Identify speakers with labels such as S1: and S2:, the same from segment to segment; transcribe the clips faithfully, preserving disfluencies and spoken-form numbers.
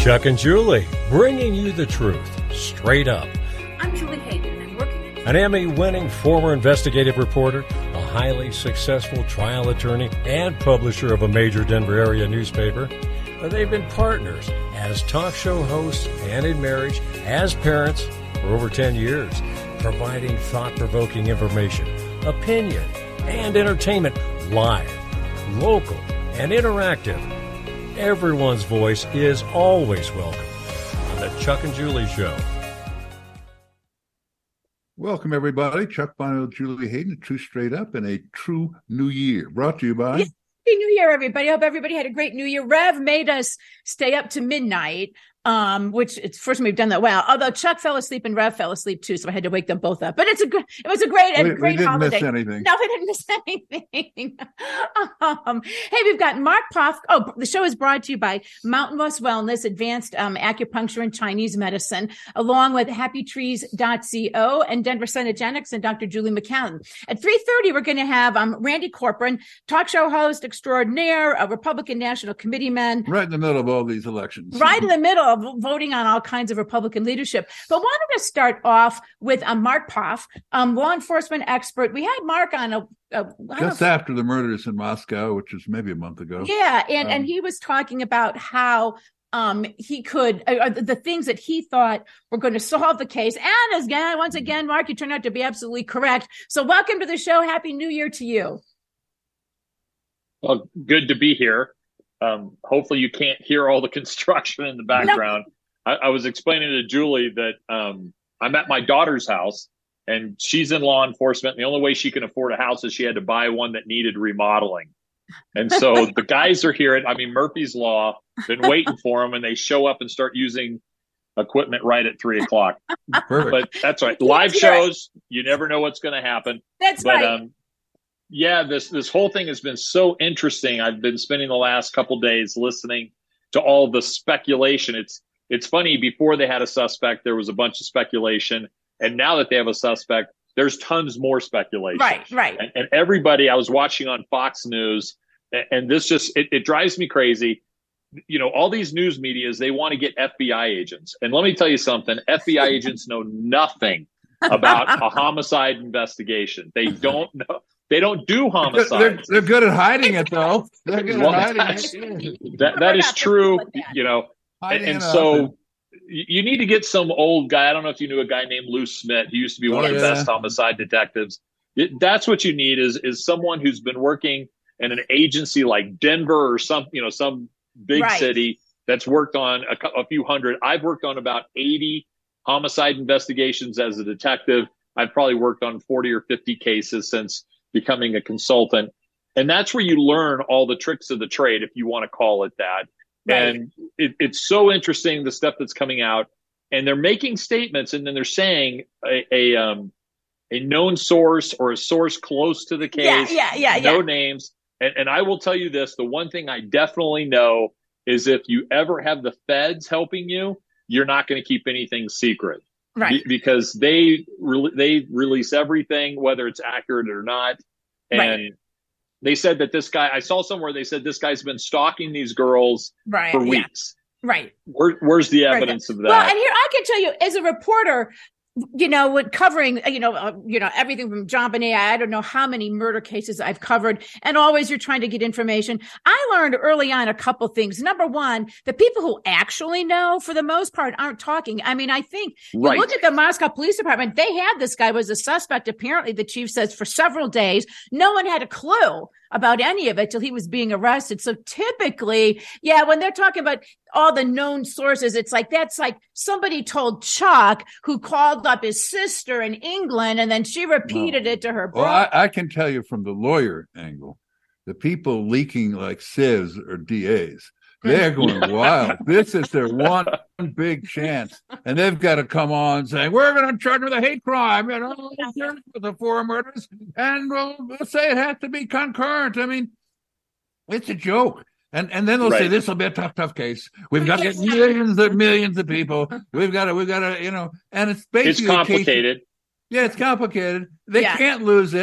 S1: Chuck and Julie, bringing you the truth, straight up.
S2: I'm Julie Hayden. I'm working at...
S1: An Emmy-winning former investigative reporter, a highly successful trial attorney, and publisher of a major Denver area newspaper. They've been partners as talk show hosts and in marriage, as parents for over ten years, providing thought-provoking information, opinion, and entertainment live, local, and interactive. Everyone's voice is always welcome on the Chuck and Julie Show.
S3: Welcome, everybody. Chuck Bono, Julie Hayden, True Straight Up, and a true new year. Brought to you by...
S2: Happy New Year, everybody. I hope everybody had a great New Year. Rev made us stay up to midnight, um, which it's the first time we've done that well. Although Chuck fell asleep and Rev fell asleep too, so I had to wake them both up. But it's a good, it was a great,
S3: we,
S2: a great
S3: we didn't
S2: holiday.
S3: miss anything.
S2: No, we didn't miss anything. um, hey, we've got Mark Poff. Oh, the show is brought to you by Mountain West Wellness, advanced um, acupuncture and Chinese medicine, along with happy trees dot co and Denver Cenogenics and Doctor Julie McCallum. At three thirty, we're going to have um, Randy Corcoran, talk show host extraordinaire, a Republican National Committeeman.
S3: Right in the middle of all these elections.
S2: Right in the middle of voting on all kinds of Republican leadership. But wanted to start off with um, Mark Poff, um, law enforcement expert. We had Mark on a, a
S3: just after the murders in Moscow, which was maybe a month ago.
S2: Yeah, and,
S3: um,
S2: and he was talking about how um, he could, uh, the things that he thought were going to solve the case. And again, once again, Mark, you turned out to be absolutely correct. So welcome to the show. Happy New Year to you.
S4: Well, good to be here. Um, hopefully you can't hear all the construction in the background. No. I, I was explaining to Julie that um, I'm at my daughter's house and she's in law enforcement. The only way she can afford a house is she had to buy one that needed remodeling. And so the guys are here. At, I mean, Murphy's Law, been waiting for them, and they show up and start using equipment right at three o'clock.
S3: Perfect.
S4: But that's right. Live shows, you never know what's going to happen.
S2: That's
S4: but,
S2: right.
S4: Um, yeah, this this whole thing has been so interesting. I've been spending the last couple days listening to all the speculation. It's it's funny, before they had a suspect, there was a bunch of speculation. And now that they have a suspect, there's tons more speculation.
S2: Right, right.
S4: And, and everybody, I was watching on Fox News, and, and this just, it, it drives me crazy. You know, all these news medias, they want to get F B I agents. And let me tell you something, F B I agents know nothing about a homicide investigation. They don't know. They don't do homicides.
S3: They're, they're good at hiding it, though. They're good
S4: well,
S3: at hiding it.
S4: That, that is true, you know. And, and so
S3: it.
S4: you need to get some old guy. I don't know if you knew a guy named Lou Smith. He used to be one
S3: oh,
S4: of the
S3: yeah.
S4: best homicide detectives. It, that's what you need is is someone who's been working in an agency like Denver or some, you know, some big
S2: right.
S4: city that's worked on a, a few hundred. I've worked on about eighty homicide investigations as a detective. I've probably worked on forty or fifty cases since becoming a consultant. And that's where you learn all the tricks of the trade, if you want to call it that. Right. And it, it's so interesting, the stuff that's coming out, and they're making statements, and then they're saying a, a um a known source or a source close to the case.
S2: Yeah, yeah, yeah.
S4: No
S2: yeah.
S4: names. And, and I will tell you this: the one thing I definitely know is if you ever have the feds helping you, you're not going to keep anything secret,
S2: right?
S4: Be, because they re- they release everything, whether it's accurate or not, and.
S2: Right.
S4: They said that this guy, I saw somewhere they said this guy's been stalking these girls
S2: right,
S4: for
S2: yeah.
S4: weeks.
S2: Right.
S4: Where, where's the evidence right. of that?
S2: Well, and here I can tell you, as a reporter, you know, with covering, you know, uh, you know, everything from John Bonet, I don't know how many murder cases I've covered, and always you're trying to get information. I learned early on a couple things. Number one, the people who actually know, for the most part, aren't talking. I mean, I think
S4: right.
S2: you look at the Moscow Police Department, they had this guy was a suspect, apparently, the chief says, for several days. No one had a clue about any of it till he was being arrested. So typically, yeah, when they're talking about all the known sources, it's like, that's like somebody told Chuck, who called up his sister in England, and then she repeated
S3: well,
S2: it to her brother.
S3: Well, I, I can tell you from the lawyer angle, the people leaking like sieves are D As. They're going wild. This is their one big chance. And they've got to come on saying, we're going to charge with a hate crime, you know, with the four murders, and we'll, we'll say it has to be concurrent. I mean, it's a joke. And and then they'll right. say, this will be a tough, tough case. We've got to get millions and millions of people. We've got to, we've got to, you know, and it's basically
S4: it's complicated.
S3: Case, yeah, it's complicated. They
S2: yeah.
S3: can't lose it.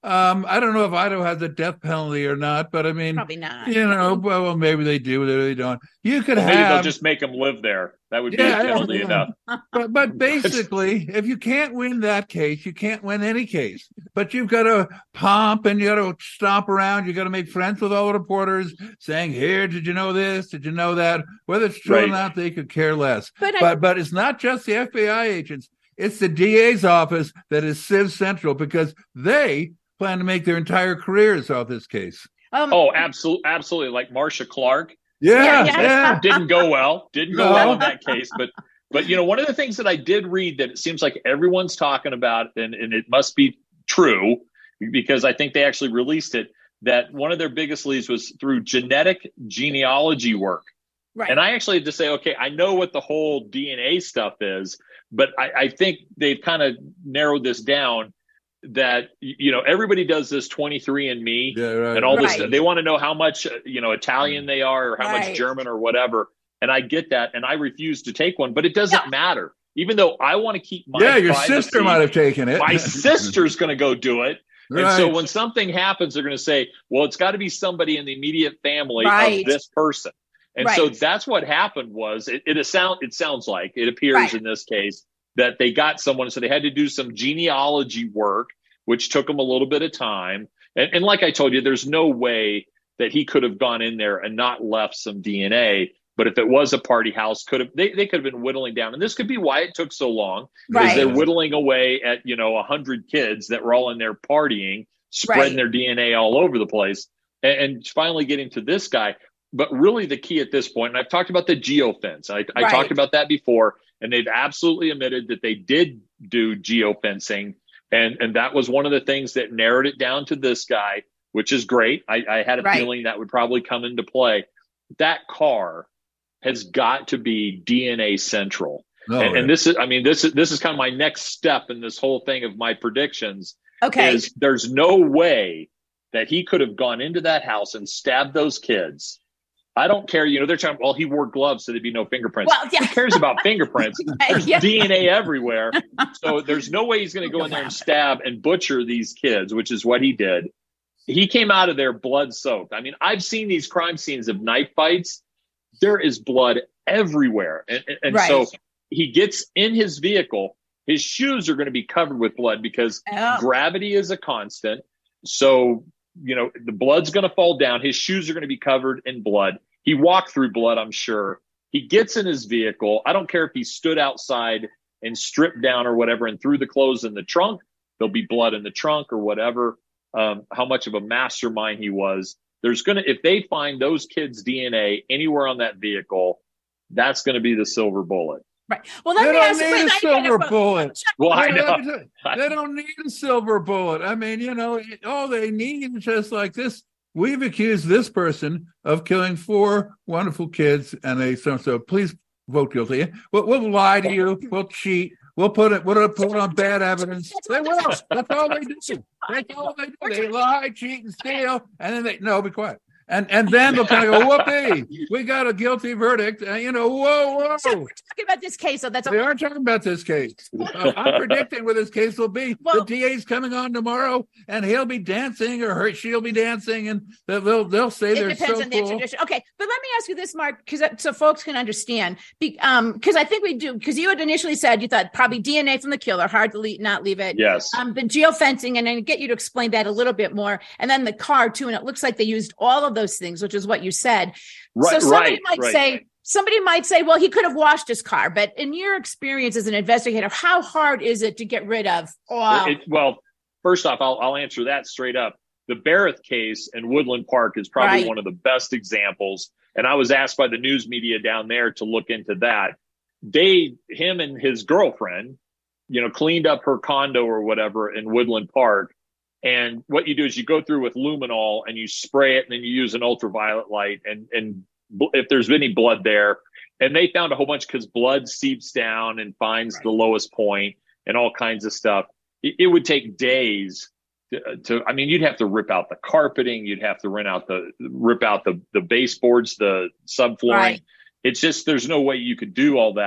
S3: Um, I don't know if Idaho has a death penalty or not, but I mean,
S2: Probably not.
S3: You know, well, well maybe they do, maybe they don't. You could
S4: well,
S3: have.
S4: Maybe they'll just make them live there. That would
S3: yeah,
S4: be a penalty
S3: yeah.
S4: enough.
S3: But but basically, if you can't win that case, you can't win any case. But you've got to pomp and you got to stomp around. You got to make friends with all the reporters, saying, "Here, did you know this? Did you know that?" Whether it's true
S4: Right.
S3: or not, they could care less.
S2: But
S3: But
S2: I-
S3: but it's not just the F B I agents. It's the D A's office that is Civ Central because they plan to make their entire careers off this case.
S2: Um,
S4: Oh, absolutely, absolutely. Like Marsha Clark.
S3: Yeah,
S2: Yeah,
S3: yeah.
S2: yeah.
S4: Didn't go well. Didn't go
S3: No.
S4: well in that case. But but you know, one of the things that I did read that it seems like everyone's talking about, and, and it must be true because I think they actually released it, that one of their biggest leads was through genetic genealogy work.
S2: right.
S4: And I actually had to say, okay, I know what the whole D N A stuff is, but I, I think they've kind of narrowed this down that, you know, everybody does this twenty-three and me
S3: Yeah, right.
S4: and all this.
S2: Right.
S4: They want to know how much, uh, you know, Italian they are or how
S2: Right.
S4: much German or whatever. And I get that. And I refuse to take one, but it doesn't
S2: Yeah.
S4: matter. Even though I want to keep my
S3: yeah, your
S4: privacy,
S3: sister might have taken it.
S4: my sister's going to go do it. And so
S3: Right.
S4: when something happens, they're going to say, well, it's got to be somebody in the immediate family
S2: Right.
S4: of this person. And
S2: Right.
S4: so that's what happened was it, it, a sound, it sounds like it appears
S2: Right.
S4: in this case that they got someone. So they had to do some genealogy work, which took them a little bit of time. And, and like I told you, there's no way that he could have gone in there and not left some D N A. But if it was a party house, could have they, they could have been whittling down. And this could be why it took so long. Because
S2: Right.
S4: they're whittling away at, you know, a hundred kids that were all in there partying, spreading
S2: Right.
S4: their D N A all over the place. And, and finally getting to this guy. But really the key at this point, and I've talked about the geofence. I, I
S2: Right.
S4: talked about that before, and they've absolutely admitted that they did do geofencing. And, and that was one of the things that narrowed it down to this guy, which is great. I, I had a
S2: Right.
S4: feeling that would probably come into play. That car has got to be D N A central.
S3: No,
S4: and,
S3: right.
S4: and this is, I mean, this is, this is kind of my next step in this whole thing of my predictions
S2: Okay.
S4: is there's no way that he could have gone into that house and stabbed those kids. I don't care. You know, they're trying, well, he wore gloves, so there'd be no fingerprints.
S2: Well, yeah.
S4: Who cares about fingerprints? There's
S2: Yeah.
S4: D N A everywhere. So there's no way he's going to go in there and stab and butcher these kids, which is what he did. He came out of there blood soaked. I mean, I've seen these crime scenes of knife fights. There is blood everywhere. And, and, and
S2: Right.
S4: so he gets in his vehicle. His shoes are going to be covered with blood because
S2: Oh.
S4: gravity is a constant. So, you know, the blood's going to fall down. His shoes are going to be covered in blood. He walked through blood, I'm sure. He gets in his vehicle. I don't care if he stood outside and stripped down or whatever and threw the clothes in the trunk. There'll be blood in the trunk or whatever. Um, how much of a mastermind he was. There's going to, if they find those kids' D N A anywhere on that vehicle, that's going to be the silver bullet.
S2: Right. Well, let
S3: They
S2: me
S3: don't
S2: ask you.
S3: need
S2: wait,
S3: a
S2: I-
S3: silver
S2: I-
S3: bullet.
S4: Well, I
S3: They
S4: know.
S3: don't- They don't need a silver bullet. I mean, you know, all they need is just like this. We've accused this person of killing four wonderful kids, and they so so. Please vote guilty. We'll, we'll lie to you. We'll cheat. We'll put it. We'll put on bad evidence. They will. That's all they do. That's all they do. They lie, cheat, and steal, and then they no. Be quiet. And and then they'll kind of go, whoopee, we got a guilty verdict. And, you know, whoa, whoa.
S2: So we're talking about this case, so that's
S3: We
S2: a,
S3: are talking about this case. Uh, I'm predicting what this case will be.
S2: Well-
S3: the D A's coming on tomorrow, and he'll be dancing, or her, she'll be dancing, and they'll they'll, they'll say
S2: it
S3: they're
S2: depends
S3: so
S2: on their
S3: cool.
S2: tradition. Okay, but let me ask you this, Mark, because so folks can understand. Be, um, because I think we do. Because you had initially said you thought probably D N A from the killer, hard to leave, not leave it.
S4: Yes.
S2: Um, the geofencing, and then get you to explain that a little bit more, and then the car too. And it looks like they used all of those things, which is what you said.
S4: Right,
S2: so somebody
S4: right,
S2: might
S4: right,
S2: say.
S4: right.
S2: Somebody might say, well, he could have washed his car, but in your experience as an investigator, how hard is it to get rid of all?
S4: It, well, first off, I'll, I'll answer that straight up. The Barrett case in Woodland Park is probably
S2: Right.
S4: one of the best examples. And I was asked by the news media down there to look into that. They, him and his girlfriend, you know, cleaned up her condo or whatever in Woodland Park. And what you do is you go through with luminol and you spray it, and then you use an ultraviolet light. And, and if there's any blood there, and they found a whole bunch because blood seeps down and finds
S2: Right.
S4: the lowest point and all kinds of stuff. It, it would take days to, to, I mean, you'd have to rip out the carpeting. You'd have to rip out the, rip out the, the baseboards, the subflooring.
S2: Right.
S4: It's just, there's no way you could do all that.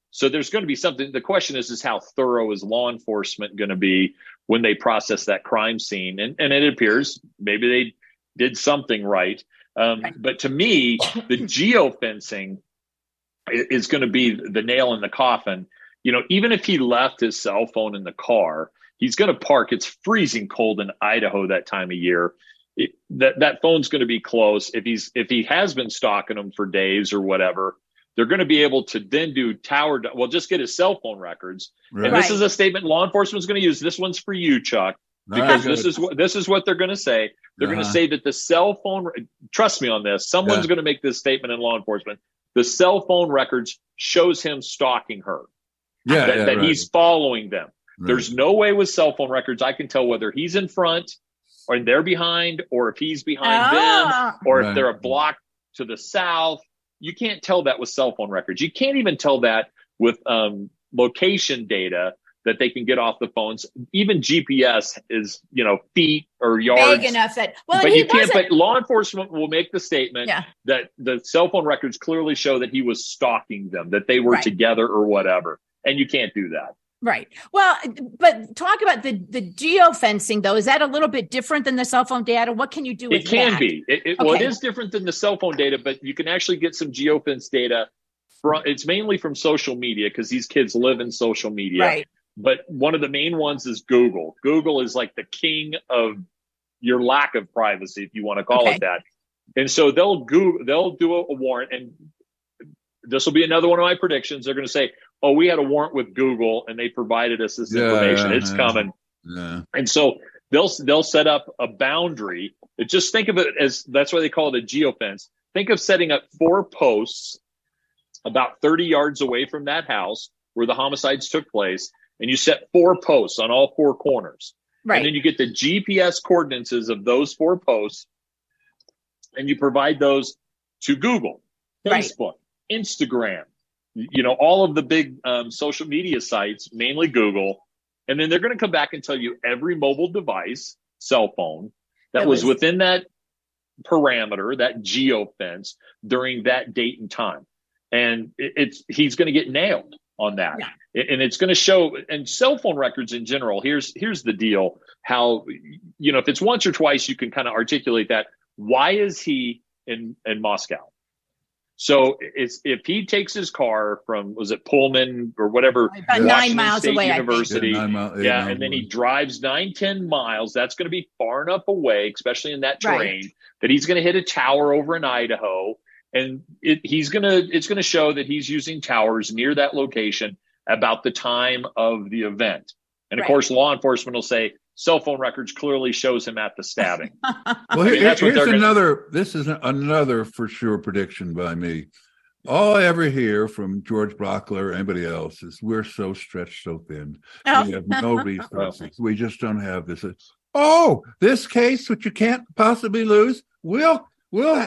S4: So there's going to be something. The question is, is how thorough is law enforcement going to be when they process that crime scene? And, and it appears maybe they did something right. Um, but to me, the geofencing is going to be the nail in the coffin. You know, even if he left his cell phone in the car, he's going to park. It's freezing cold in Idaho that time of year. It, that that phone's going to be close. If he's if he has been stalking them for days or whatever, they're going to be able to then do tower. Well, just get his cell phone records. Right. And this is a statement law enforcement is going to use. This one's for you, Chuck, because this is what this is what they're going to say. They're uh-huh. going to say that the cell phone. Trust me on this. Someone's yeah. going to make this statement in law enforcement. The cell phone records shows him stalking her.
S3: Yeah,
S4: that,
S3: yeah,
S4: that
S3: right.
S4: he's following them.
S3: Right.
S4: There's no way with cell phone records I can tell whether he's in front or they're behind, or if he's behind
S2: ah.
S4: them, or
S3: right.
S4: if they're a block to the south. You can't tell that with cell phone records. You can't even tell that with um, location data that they can get off the phones. Even G P S is, you know, feet or yards.
S2: Big enough that, well,
S4: but
S2: he
S4: you can't,
S2: wasn't...
S4: but law enforcement will make the statement
S2: yeah.
S4: that the cell phone records clearly show that he was stalking them, that they were
S2: right.
S4: together or whatever. And you can't do that.
S2: Right. Well, but talk about the, the geofencing, though. Is that a little bit different than the cell phone data? What can you do with
S4: it? Can
S2: that?
S4: be. It, it,
S2: okay.
S4: Well, it is different than the cell phone data, but you can actually get some geofence data. From, it's mainly from social media because these kids live in social media.
S2: Right.
S4: But one of the main ones is Google. Google is like the king of your lack of privacy, if you want to call
S2: okay.
S4: it that. And so they'll Google, they'll do a, a warrant, and this will be another one of my predictions. They're going to say, oh, we had a warrant with Google and they provided us this
S3: yeah,
S4: information.
S3: yeah,
S4: it's
S3: yeah.
S4: coming.
S3: Yeah.
S4: And so they'll, they'll set up a boundary. Just think of it as, that's why they call it a geofence. Think of setting up four posts about thirty yards away from that house where the homicides took place. And you set four posts on all four corners.
S2: Right.
S4: And then you get the G P S coordinates of those four posts and you provide those to Google, Facebook, right. Instagram, you know, all of the big um, social media sites, mainly Google. And then they're going to come back and tell you every mobile device, cell phone, that was, was within that parameter, that geofence during that date and time. And it, it's he's going to get nailed on that. Yeah. And it's going to show, and cell phone records in general, here's here's the deal, how, you know, if it's once or twice, you can kind of articulate that. Why is he in, in Moscow? So it's, if he takes his car from, was it Pullman or whatever,
S2: about
S4: Washington
S2: nine miles
S4: State
S2: away,
S4: University,
S3: yeah, nine mile,
S4: yeah
S3: miles
S4: and then
S3: away.
S4: he drives nine, ten miles, that's going to be far enough away, especially in that terrain,
S2: right.
S4: that he's going to hit a tower over in Idaho. And it, he's going to, it's going to show that he's using towers near that location about the time of the event. And of
S2: right.
S4: course, law enforcement will say cell phone records clearly shows him at the stabbing.
S3: Well, here, I mean, that's here's another, gonna... this is another for sure prediction by me. All I ever hear from George Brockler or anybody else is we're so stretched so thin. Oh. We have no resources. We just don't have this. Oh, this case, which you can't possibly lose, we'll, we'll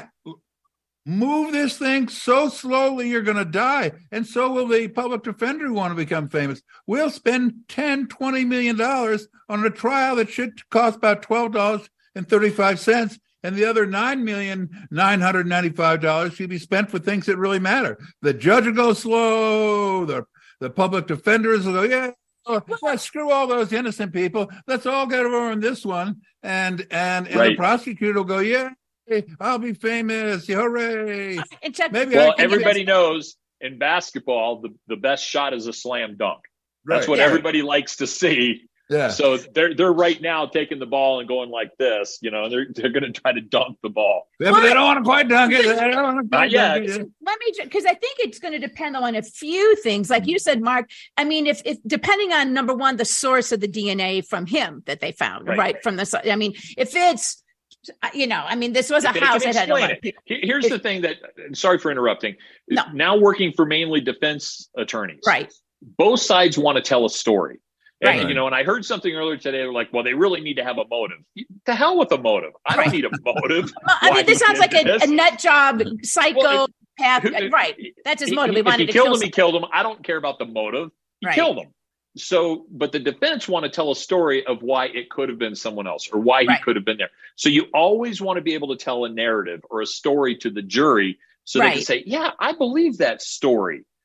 S3: move this thing so slowly you're going to die. And so will the public defender who want to become famous. We'll spend ten, twenty million dollars on a trial that should cost about twelve dollars and thirty-five cents. And the other nine million nine hundred ninety-five dollars should be spent for things that really matter. The judge will go slow. The, the public defenders will go, yeah, oh, well, screw all those innocent people. Let's all get over on this one. And, and, and
S4: right.
S3: the prosecutor will go, yeah. Hey, I'll be famous. Hooray.
S2: And Chuck,
S3: Maybe
S4: well, everybody knows in basketball, the, the best shot is a slam dunk. That's right. what yeah. everybody likes to see.
S3: Yeah.
S4: So they're they're right now taking the ball and going like this, you know, they're they're going to try to dunk the ball.
S3: Yeah, but they don't want to quite dunk it. They don't want to quite
S4: dunk
S3: it.
S2: Let me, because I think it's going to depend on a few things. Like you said, Mark, I mean, if, if depending on, number one, the source of the D N A from him that they found, right? right from the, I mean, if it's, you know, I mean, this was a
S4: if
S2: house that had a lot of people.
S4: Here's
S2: it,
S4: the thing that, sorry for interrupting.
S2: No.
S4: Now working for mainly defense attorneys.
S2: Right.
S4: Both sides want to tell a story. And,
S2: right.
S4: you know, and I heard something earlier today. They're like, well, they really need to have a motive. To hell with a motive. I don't need a motive.
S2: Well, I mean, this sounds like a, a nut job, psycho well, path. It, right. That's his motive. He,
S4: he
S2: wanted
S4: if he
S2: to
S4: killed
S2: kill
S4: him, he killed him. I don't care about the motive. He
S2: right.
S4: killed him. So, but the defense want to tell a story of why it could have been someone else or why he right. could have been there. So you always want to be able to tell a narrative or a story to the jury so right. they can say, yeah, I believe that story.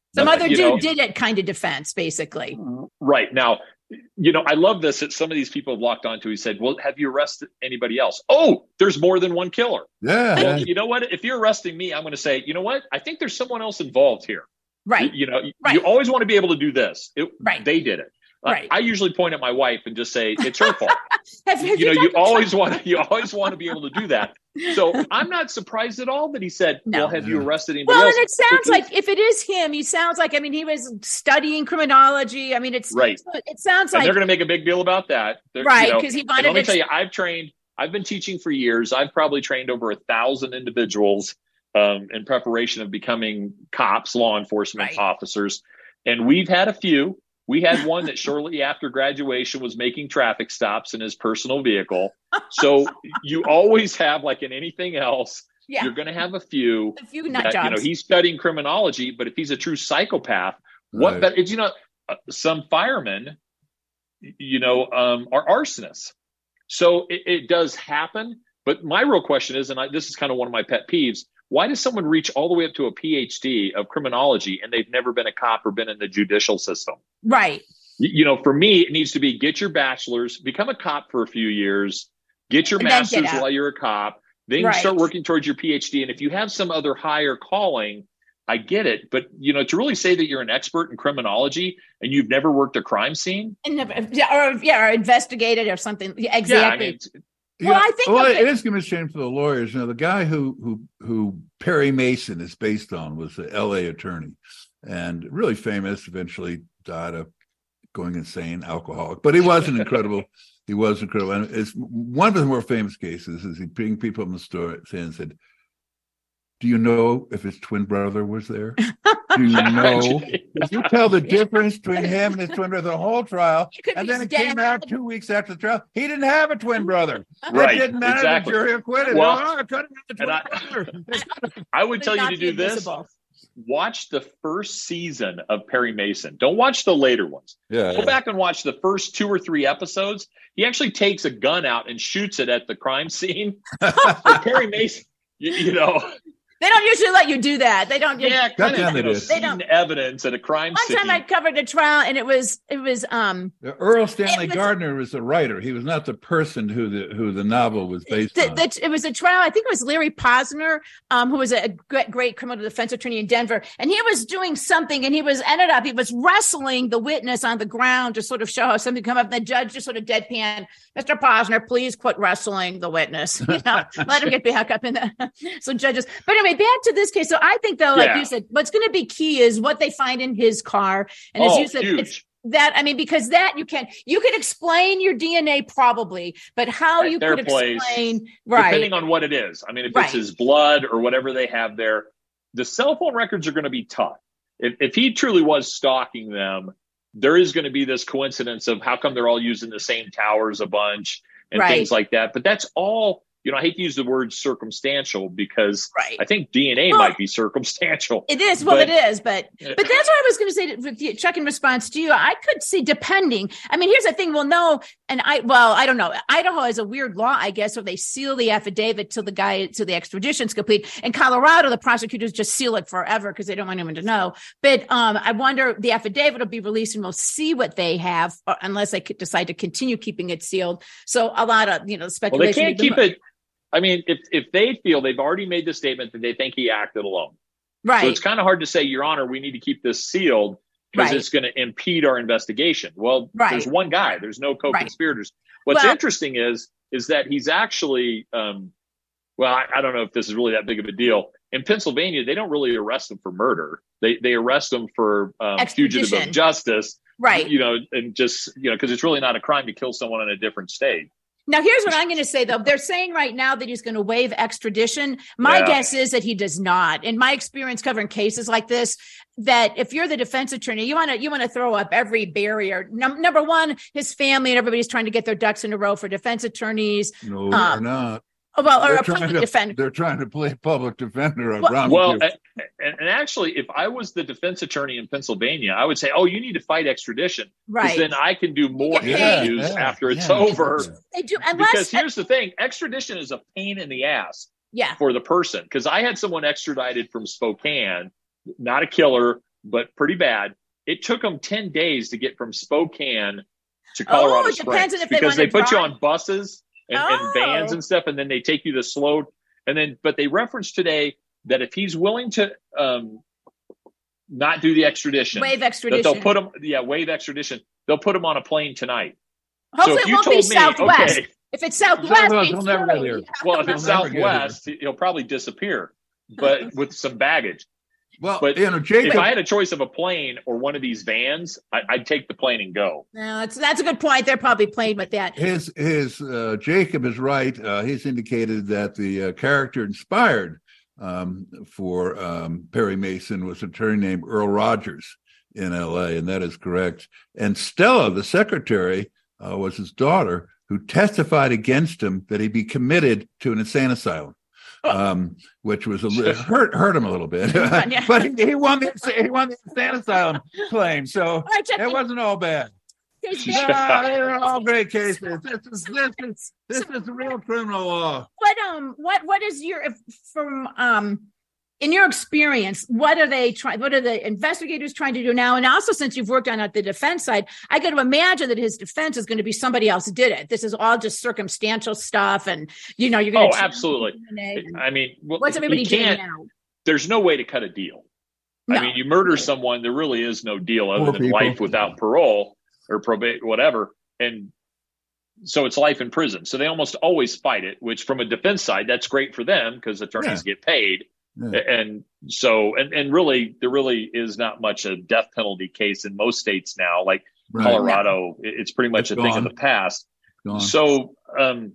S2: Some
S3: Nothing.
S2: other
S4: You
S2: dude
S4: know-
S2: did it kind of defense, basically.
S4: Right. Now, you know, I love this that some of these people have locked onto. He said, well, have you arrested anybody else? Oh, there's more than one killer.
S3: Yeah.
S4: Well, you know what? If you're arresting me, I'm going to say, you know what? I think there's someone else involved here.
S2: Right.
S4: You, you know,
S2: Right.
S4: you always want to be able to do this. It,
S2: Right.
S4: They did it. Uh,
S2: Right.
S4: I usually point at my wife and just say, it's her fault.
S2: Have, have
S4: you know, you
S2: done-
S4: always want to, you always want to be able to do that. So I'm not surprised at all that he said,
S2: No.
S4: well, have you arrested anybody
S2: Well,
S4: else?
S2: and it sounds
S4: If he-
S2: like if it is him, he sounds like, I mean, he was studying criminology. I mean, it's
S4: Right.
S2: It sounds
S4: and
S2: like,
S4: they're going to make a big deal about that. They're-
S2: right,
S4: you know,
S2: because he
S4: and
S2: wanted
S4: let me
S2: to.
S4: tell you, I've trained, I've been teaching for years. I've probably trained over a thousand individuals um, in preparation of becoming cops, law enforcement
S2: Right.
S4: officers. And we've had a few. We had one that shortly after graduation was making traffic stops in his personal vehicle. So you always have, like in anything else,
S2: yeah,
S4: you're going to have a few.
S2: a few nut
S4: That,
S2: jobs.
S4: you know, he's studying criminology, but if he's a true psychopath, what?
S3: Right.
S4: But you know, uh, some firemen, you know, um, are arsonists. So it, it does happen. But my real question is, and I, this is kind of one of my pet peeves: why does someone reach all the way up to a P H D of criminology and they've never been a cop or been in the judicial system?
S2: right.
S4: You, you know, for me, it needs to be get your bachelor's, become a cop for a few years, get your
S2: And then get
S4: master's
S2: out.
S4: while you're a cop, then
S2: Right.
S4: start working towards your P H D. And if you have some other higher calling, I get it. But, you know, to really say that you're an expert in criminology and you've never worked a crime scene.
S2: And never, yeah, or yeah, or investigated or something. Yeah, exactly.
S4: Yeah, I mean, it's-
S2: Well, I think
S3: well,
S2: of
S3: it
S2: it-
S3: is going to be a shame for the lawyers. You know, the guy who who who Perry Mason is based on was the L A attorney, and really famous. Eventually died of going insane, alcoholic. But he was an incredible. He was incredible. And it's one of his more famous cases is he bring people in the store and said, "Do you know if his twin brother was there? Do you know? Did you tell the difference between him and his twin brother the whole trial?"
S2: He could
S3: And
S2: be
S3: then it
S2: dead.
S3: came out two weeks after the trial. He didn't have a twin brother.
S4: Right,
S3: It didn't matter.
S4: exactly.
S3: The jury acquitted.
S4: Well,
S3: Oh, I couldn't have the twin
S4: and I-
S3: brother.
S4: I would tell you
S2: Not
S4: to
S2: be
S4: do this.
S2: admissible.
S4: Watch the first season of Perry Mason. Don't watch the later ones.
S3: Yeah.
S4: Go back and watch the first two or three episodes. He actually takes a gun out and shoots it at the crime scene. But Perry Mason, you, you know,
S2: They don't usually let you do that. They don't.
S4: yeah, kind
S3: down
S4: of
S3: they
S4: you know,
S3: did.
S2: They
S4: scene
S2: don't-
S4: evidence at a crime
S2: One
S4: scene.
S2: time I covered a trial, and it was it was um
S3: Earl Stanley
S2: It was-
S3: Gardner was the writer. He was not the person who the who the novel was based
S2: the,
S3: on.
S2: the, it was a trial. I think it was Larry Posner, um, who was a great, great criminal defense attorney in Denver, and he was doing something, and he was ended up he was wrestling the witness on the ground to sort of show how something come up. And the judge just sort of deadpan, "Mister Posner, please quit wrestling the witness. You know, let him get back up in the." So judges, but anyway, back to this case. So I think though, like
S4: Yeah.
S2: you said, what's going to be key is what they find in his car, and as
S4: Oh,
S2: you said,
S4: huge.
S2: it's that I mean, because that you can you can explain your D N A probably, but how
S4: At
S2: you
S4: their
S2: could
S4: place,
S2: explain right
S4: Depending on what it is. I mean, if
S2: Right.
S4: it's his blood or whatever they have there, the cell phone records are going to be tough. If, if he truly was stalking them, there is going to be this coincidence of how come they're all using the same towers a bunch and
S2: Right.
S4: things like that. But that's all, you know, I hate to use the word circumstantial because
S2: right.
S4: I think D N A
S2: Well,
S4: might be circumstantial.
S2: It is. Well,
S4: But-
S2: it is. But but that's what I was going to say with you, Chuck, in response to you. I could see depending. I mean, here's the thing. We'll know. And I, well, I don't know. Idaho has a weird law, I guess, where they seal the affidavit till the guy, till the extradition's complete. In Colorado, the prosecutors just seal it forever because they don't want anyone to know. But um, I wonder, the affidavit will be released and we'll see what they have, or, unless they could decide to continue keeping it sealed. So a lot of, you know,
S4: Well,
S2: speculation.
S4: they can't keep it. I mean, if, if they feel they've already made the statement that they think he acted alone.
S2: Right.
S4: So it's kind of hard to say, Your Honor, we need to keep this sealed because
S2: Right.
S4: it's going to impede our investigation. Well,
S2: Right.
S4: there's one guy. There's no co-conspirators. What's
S2: Well-
S4: interesting is is that he's actually, um, well, I, I don't know if this is really that big of a deal. In Pennsylvania, they don't really arrest them for murder. They they arrest them for um, fugitive
S2: Extradition.
S4: of justice.
S2: Right.
S4: You know, and just, you know, because it's really not a crime to kill someone in a different state.
S2: Now, here's what I'm going to say, though. They're saying right now that he's going to waive extradition. My
S4: Yeah.
S2: guess is that he does not. In my experience covering cases like this, that if you're the defense attorney, you want to you want to throw up every barrier. Num- number one, his family and everybody's trying to get their ducks in a row for defense attorneys.
S3: No,
S2: Um,
S3: they're not.
S2: Oh, well, or
S3: They're
S2: a
S3: trying
S2: public
S3: to-
S2: defender.
S3: They're trying to play public defender on
S2: Well-
S3: Ron
S4: Well,
S3: McHugh.
S4: and, and actually, if I was the defense attorney in Pennsylvania, I would say, "Oh, you need to fight extradition, because
S2: Right.
S4: then I can do more
S2: Yeah,
S4: interviews
S3: yeah,
S4: after it's
S3: yeah.
S4: over."
S2: They do, unless
S4: Because here's the thing: extradition is a pain in the ass
S2: yeah,
S4: for the person. Because I had someone extradited from Spokane, not a killer, but pretty bad. It took them ten days to get from Spokane to Colorado
S2: oh, it
S4: Springs
S2: depends on if they
S4: because
S2: wanna
S4: they put
S2: drive.
S4: you on buses and,
S2: Oh.
S4: and vans and stuff, and then they take you to slow. And then, but they referenced today that if he's willing to um, not do the extradition,
S2: Waive
S4: that
S2: extradition.
S4: they'll put him, yeah, waive extradition. They'll put him on a plane tonight.
S2: Hopefully
S4: so if
S2: it
S4: you
S2: won't
S4: told
S2: be
S4: me,
S2: Southwest.
S4: okay,
S2: If it's Southwest,
S3: Southwest,
S2: he's
S3: he'll never
S2: through.
S3: get here.
S4: well, if it's
S3: He'll never get
S4: Southwest, he'll probably disappear, but with some baggage.
S3: Well,
S4: But
S3: you know, Jacob.
S4: If I had a choice of a plane or one of these vans, I, I'd take the plane and go.
S2: No, that's that's a good point. They're probably playing with that.
S3: His his uh, Jacob is right. Uh, he's indicated that the uh, character inspired um, for um, Perry Mason was an attorney named Earl Rogers in L A, and that is correct. And Stella, the secretary, uh, was his daughter, who testified against him that he be committed to an insane asylum. Um, which was a li- hurt hurt him a little bit,
S2: Yeah.
S3: but he, he won the he won the insane asylum claim, so
S2: All right, Jeff,
S3: it wasn't all bad.
S2: here's
S3: No,
S2: Jeff.
S3: they're all great cases. This is this is this is real criminal law.
S2: What um what what is your if, from um in your experience, what are they trying what are the investigators trying to do now? And also, since you've worked on at the defense side, I got to imagine that his defense is going to be somebody else did it. This is all just circumstantial stuff, and you know you're going
S4: Oh,
S2: to
S4: absolutely. I mean, well,
S2: what's everybody
S4: you
S2: doing
S4: can't-
S2: now?
S4: There's no way to cut a deal.
S2: No.
S4: I mean, you murder someone, there really is no deal other
S3: Poor
S4: than
S3: people.
S4: life without parole or probate, whatever. And so it's life in prison. So they almost always fight it, which from a defense side, that's great for them because attorneys get paid.
S3: Yeah.
S4: And so, and, and really, there really is not much a death penalty case in most states now, like
S3: Right.
S4: Colorado. it- It's pretty much
S3: It's
S4: a thing
S3: gone.
S4: of the past.
S3: Gone.
S4: So, um,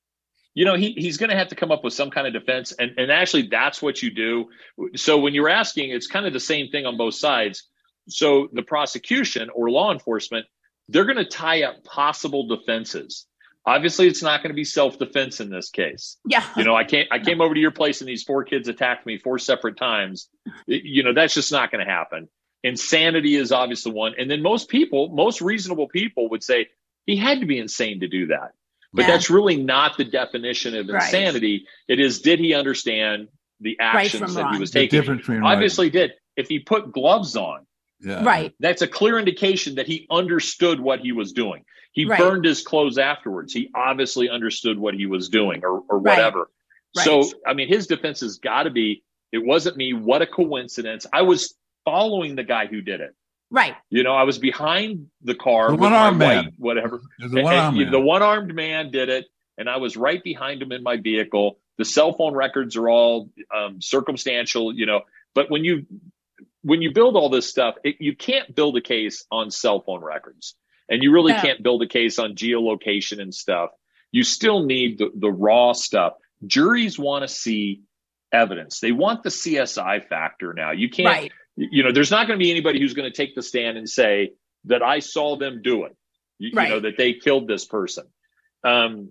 S4: you know, he, he's going to have to come up with some kind of defense. And, and actually, that's what you do. So when you're asking, it's kind of the same thing on both sides. So the prosecution or law enforcement, they're going to tie up possible defenses. Obviously, it's not going to be self-defense in this case.
S2: Yeah.
S4: You know, I can't, I came over to your place and these four kids attacked me four separate times. You know, that's just not going to happen. Insanity is obviously one. And then most people, most reasonable people would say he had to be insane to do that. But
S2: Yeah.
S4: that's really not the definition of
S2: Right.
S4: insanity. It is, did he understand the
S2: Right
S4: actions
S2: from
S4: that
S2: wrong.
S4: he was
S3: The
S4: taking?
S3: difference between right-
S4: Obviously did. If he put gloves on,
S3: yeah.
S2: Right.
S4: that's a clear indication that he understood what he was doing. He
S2: Right.
S4: burned his clothes afterwards. He obviously understood what he was doing or, or
S2: Right.
S4: whatever.
S2: Right.
S4: So, I mean, his defense has got to be, it wasn't me. What a coincidence. I was following the guy who did it.
S2: Right.
S4: You know, I was behind the car.
S3: The
S4: with my
S3: one-armed
S4: white,
S3: man.
S4: whatever.
S3: There's a
S4: And-
S3: one-armed
S4: and
S3: man.
S4: the one-armed man did it. And I was right behind him in my vehicle. The cell phone records are all um, circumstantial, you know, but when you, when you build all this stuff, it, you can't build a case on cell phone records, and you really
S2: No.
S4: can't build a case on geolocation and stuff. You still need the, the raw stuff. Juries want to see evidence. They want the C S I factor now. You can't,
S2: Right.
S4: you know, there's not going to be anybody who's going to take the stand and say that I saw them do it, you,
S2: Right.
S4: you know, that they killed this person. Um,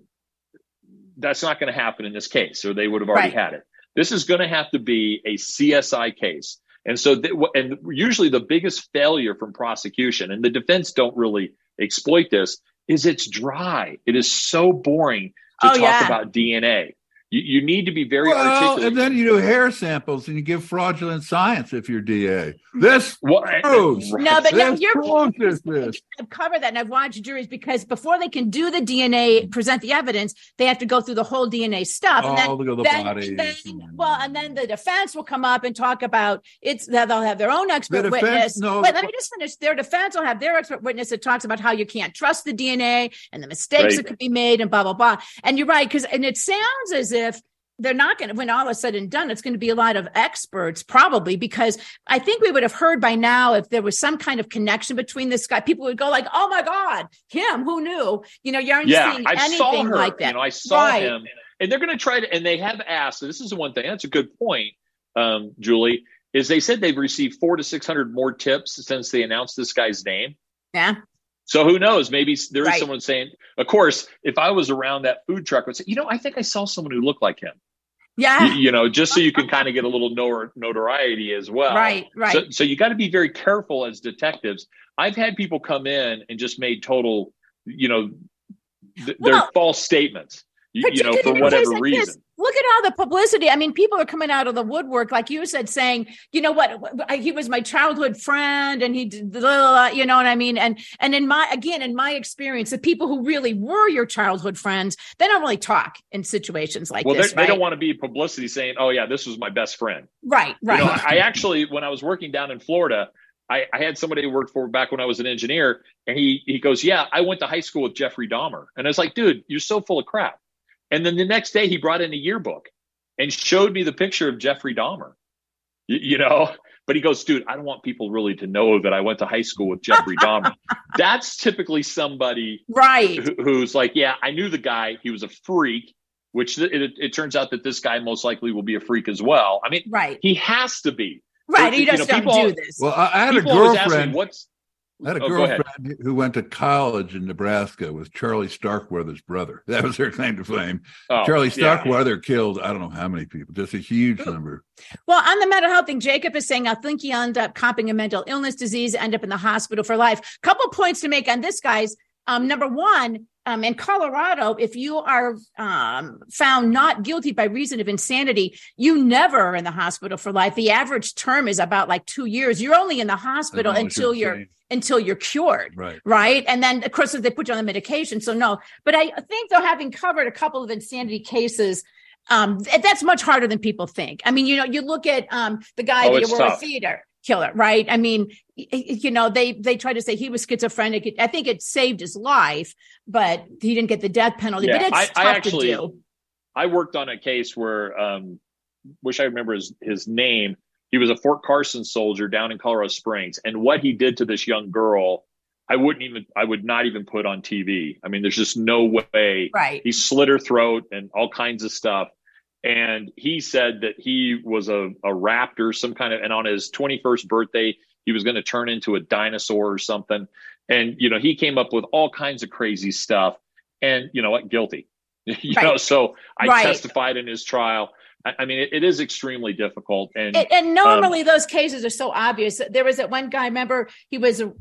S4: that's not going to happen in this case, or they would have already
S2: Right.
S4: had it. This is going to have to be a C S I case. And so, th- and usually the biggest failure from prosecution, and the defense don't really exploit this, is it's dry. It is so boring to
S2: Oh,
S4: talk
S2: yeah.
S4: about D N A. You, you need to be very
S3: Well,
S4: articulate.
S3: and then you do hair samples and you give fraudulent science if you're D A. This
S4: Well,
S3: proves.
S4: right.
S2: No, but no,
S3: This
S2: you're
S3: proves this, this.
S2: I've covered that, and I've watched juries because before they can do the D N A, present the evidence, they have to go through the whole D N A stuff. And then,
S3: All the
S2: then,
S3: bodies.
S2: then- well, and then the defense will come up and talk about it's that they'll have their own expert
S3: The defense
S2: witness.
S3: knows-
S2: But let me just finish. Their defense will have their expert witness that talks about how you can't trust the D N A and the mistakes
S4: Right.
S2: that could be made and blah blah blah. And you're right, because and it sounds as if they're not going to, when all is said and done, it's going to be a lot of experts probably, because I think we would have heard by now if there was some kind of connection between this guy, people would go like, oh my God, him, who knew? You know, you aren't
S4: Yeah,
S2: seeing
S4: I
S2: anything
S4: saw her.
S2: like that.
S4: You know, I saw
S2: Right.
S4: him, and they're going to try to, and they have asked. And this is the one thing. That's a good point, um, Julie. Is they said they've received four to six hundred more tips since they announced this guy's name.
S2: Yeah.
S4: So who knows? Maybe there is
S2: Right.
S4: someone saying. Of course, if I was around that food truck, I would say, you know, I think I saw someone who looked like him.
S2: Yeah.
S4: You, you know, just so you can kind of get a little notor- notoriety as well.
S2: Right. Right.
S4: So, so you got to be very careful as detectives. I've had people come in and just made total, you know, th- they're
S2: Well,
S4: false statements, you, you know,
S2: Particularly
S4: for
S2: in a
S4: whatever
S2: case like
S4: reason.
S2: this, look at all the publicity. I mean, people are coming out of the woodwork, like you said, saying, you know what, he was my childhood friend and he did, you know what I mean? And, and in my, again, in my experience, the people who really were your childhood friends, they don't really talk in situations like
S4: well,
S2: this.
S4: Well, right? They don't want to be publicity saying, oh yeah, this was my best friend.
S2: Right, right.
S4: You know, I actually, when I was working down in Florida, I, I had somebody who worked for back when I was an engineer, and he he goes, yeah, I went to high school with Jeffrey Dahmer. And I was like, dude, you're so full of crap. And then the next day he brought in a yearbook and showed me the picture of Jeffrey Dahmer, you, you know, but he goes, dude, I don't want people really to know that I went to high school with Jeffrey Dahmer. That's typically somebody
S2: right
S4: who, who's like, yeah, I knew the guy. He was a freak, which it, it, it turns out that this guy most likely will be a freak as well. I mean,
S2: right.
S4: he has to be.
S2: Right, he just don't do this.
S3: Well, I, I had
S4: people
S3: a girlfriend.
S4: Me, What's
S3: I had a
S4: oh,
S3: girlfriend who went to college in Nebraska with Charlie Starkweather's brother. That was her claim to fame. Oh, Charlie Starkweather yeah. killed, I don't know how many people, just a huge number.
S2: Well, on the mental health thing, Jacob is saying, I think you end up comping a mental illness disease, end up in the hospital for life. Couple points to make on this, guys. Um, number one, Um, in Colorado, if you are um, found not guilty by reason of insanity, you never are in the hospital for life. The average term is about like two years. You're only in the hospital until you're insane. until you're cured,
S3: right?
S2: Right, and then of course they put you on the medication. So no, but I think though, having covered a couple of insanity cases, um, that's much harder than people think. I mean, you know, you look at um, the guy,
S4: oh,
S2: the Aurora
S4: tough.
S2: Theater killer, right? I mean, you know, they they try to say he was schizophrenic. I think it saved his life, but he didn't get the death penalty.
S4: Yeah,
S2: but it's
S4: I,
S2: tough
S4: I actually,
S2: to do.
S4: I worked on a case where, um, wish I remember his, his name. He was a Fort Carson soldier down in Colorado Springs. And what he did to this young girl, I wouldn't even, I would not even put on T V. I mean, there's just no way.
S2: Right.
S4: He slit her throat and all kinds of stuff. And he said that he was a, a raptor, some kind of, and on his twenty-first birthday, he was going to turn into a dinosaur or something. And, you know, he came up with all kinds of crazy stuff and, you know what, guilty, you right. know, so I right. testified in his trial. I, I mean, it, it is extremely difficult. And,
S2: and, and normally um, those cases are so obvious. There was that one guy, remember, he was a,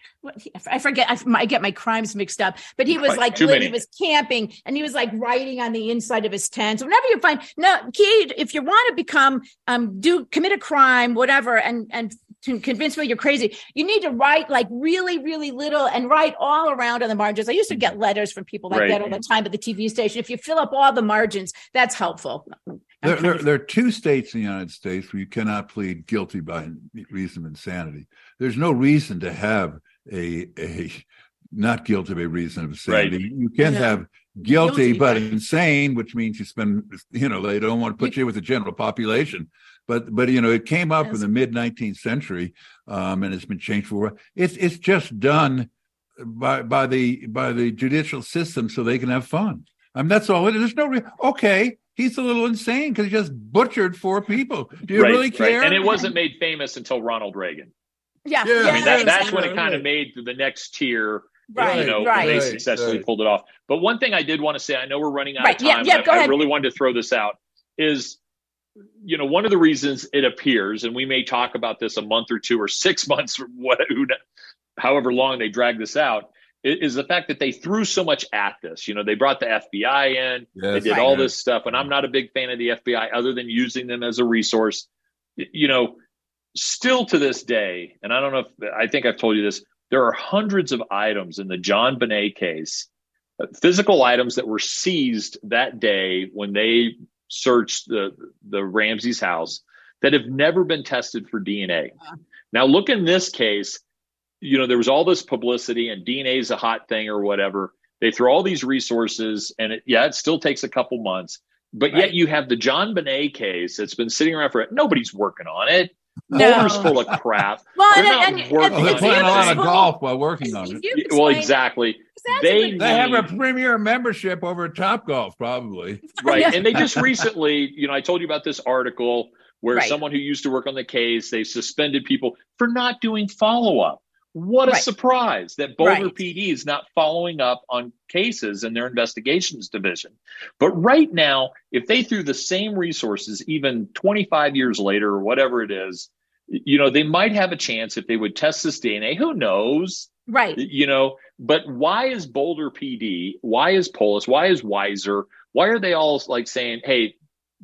S2: I forget, I, I get my crimes mixed up, but he was
S4: right,
S2: like, he was camping and he was like writing on the inside of his tent. So whenever you find, no, kid, if you want to become, um, do, commit a crime, whatever, and, and to convince me you're crazy, you need to write like really, really little and write all around on the margins. I used to get letters from people like right. that all the time at the T V station. If you fill up all the margins, that's helpful.
S3: There, there, there are two states in the United States where you cannot plead guilty by reason of insanity. There's no reason to have a a not guilty by reason of insanity. Right. You can yeah. have guilty, guilty but insane, which means you spend, you know, they don't want to put you with the general population. But, but you know, it came up yes. in the mid nineteenth century, um, and it's been changed for. It's it's just done by by the by the judicial system so they can have fun. I mean, that's all it is. There's no re- okay. He's a little insane because he just butchered four people. Do you
S4: right,
S3: really care?
S4: Right. And it wasn't made famous until Ronald Reagan.
S2: Yeah,
S3: yeah.
S2: yeah
S4: I mean, that, that's
S2: exactly.
S4: when it kind of made the next tier.
S2: Right,
S4: you know,
S2: right.
S4: they successfully
S3: right.
S4: pulled it off. But one thing I did want to say, I know we're running out
S2: right.
S4: of time.
S2: Yeah, yeah, go
S4: I,
S2: ahead.
S4: I really wanted to throw this out is, you know, one of the reasons it appears, and we may talk about this a month or two or six months, or what, however long they drag this out, is the fact that they threw so much at this. You know, they brought the F B I in, yes, they did right. all this stuff, and I'm not a big fan of the F B I other than using them as a resource. You know, still to this day, and I don't know if, I think I've told you this, there are hundreds of items in the JonBenét case, physical items that were seized that day when they searched the, the Ramsey's house that have never been tested for D N A. Uh-huh. Now, look in this case, you know, there was all this publicity and D N A is a hot thing or whatever. They throw all these resources and it, yeah, it still takes a couple months, but right. yet you have the JonBenét case that's been sitting around for, nobody's working on it. Boulder's no. full of crap.
S2: Well,
S4: they're
S2: and,
S4: not
S2: and,
S4: working
S3: and, they're playing a lot of
S2: well,
S3: golf while working on it.
S4: Well, exactly. They,
S3: they have a premier membership over Topgolf, probably.
S4: Right.
S2: Yeah.
S4: And they just recently, you know, I told you about this article where
S2: right.
S4: someone who used to work on the case, they suspended people for not doing follow-up. What a
S2: right.
S4: surprise that Boulder
S2: right.
S4: P D is not following up on cases in their investigations division. But right now, if they threw the same resources, even twenty-five years later or whatever it is, you know, they might have a chance if they would test this D N A. Who knows?
S2: Right.
S4: You know, but why is Boulder P D? Why is Polis? Why is Weiser? Why are they all like saying, hey,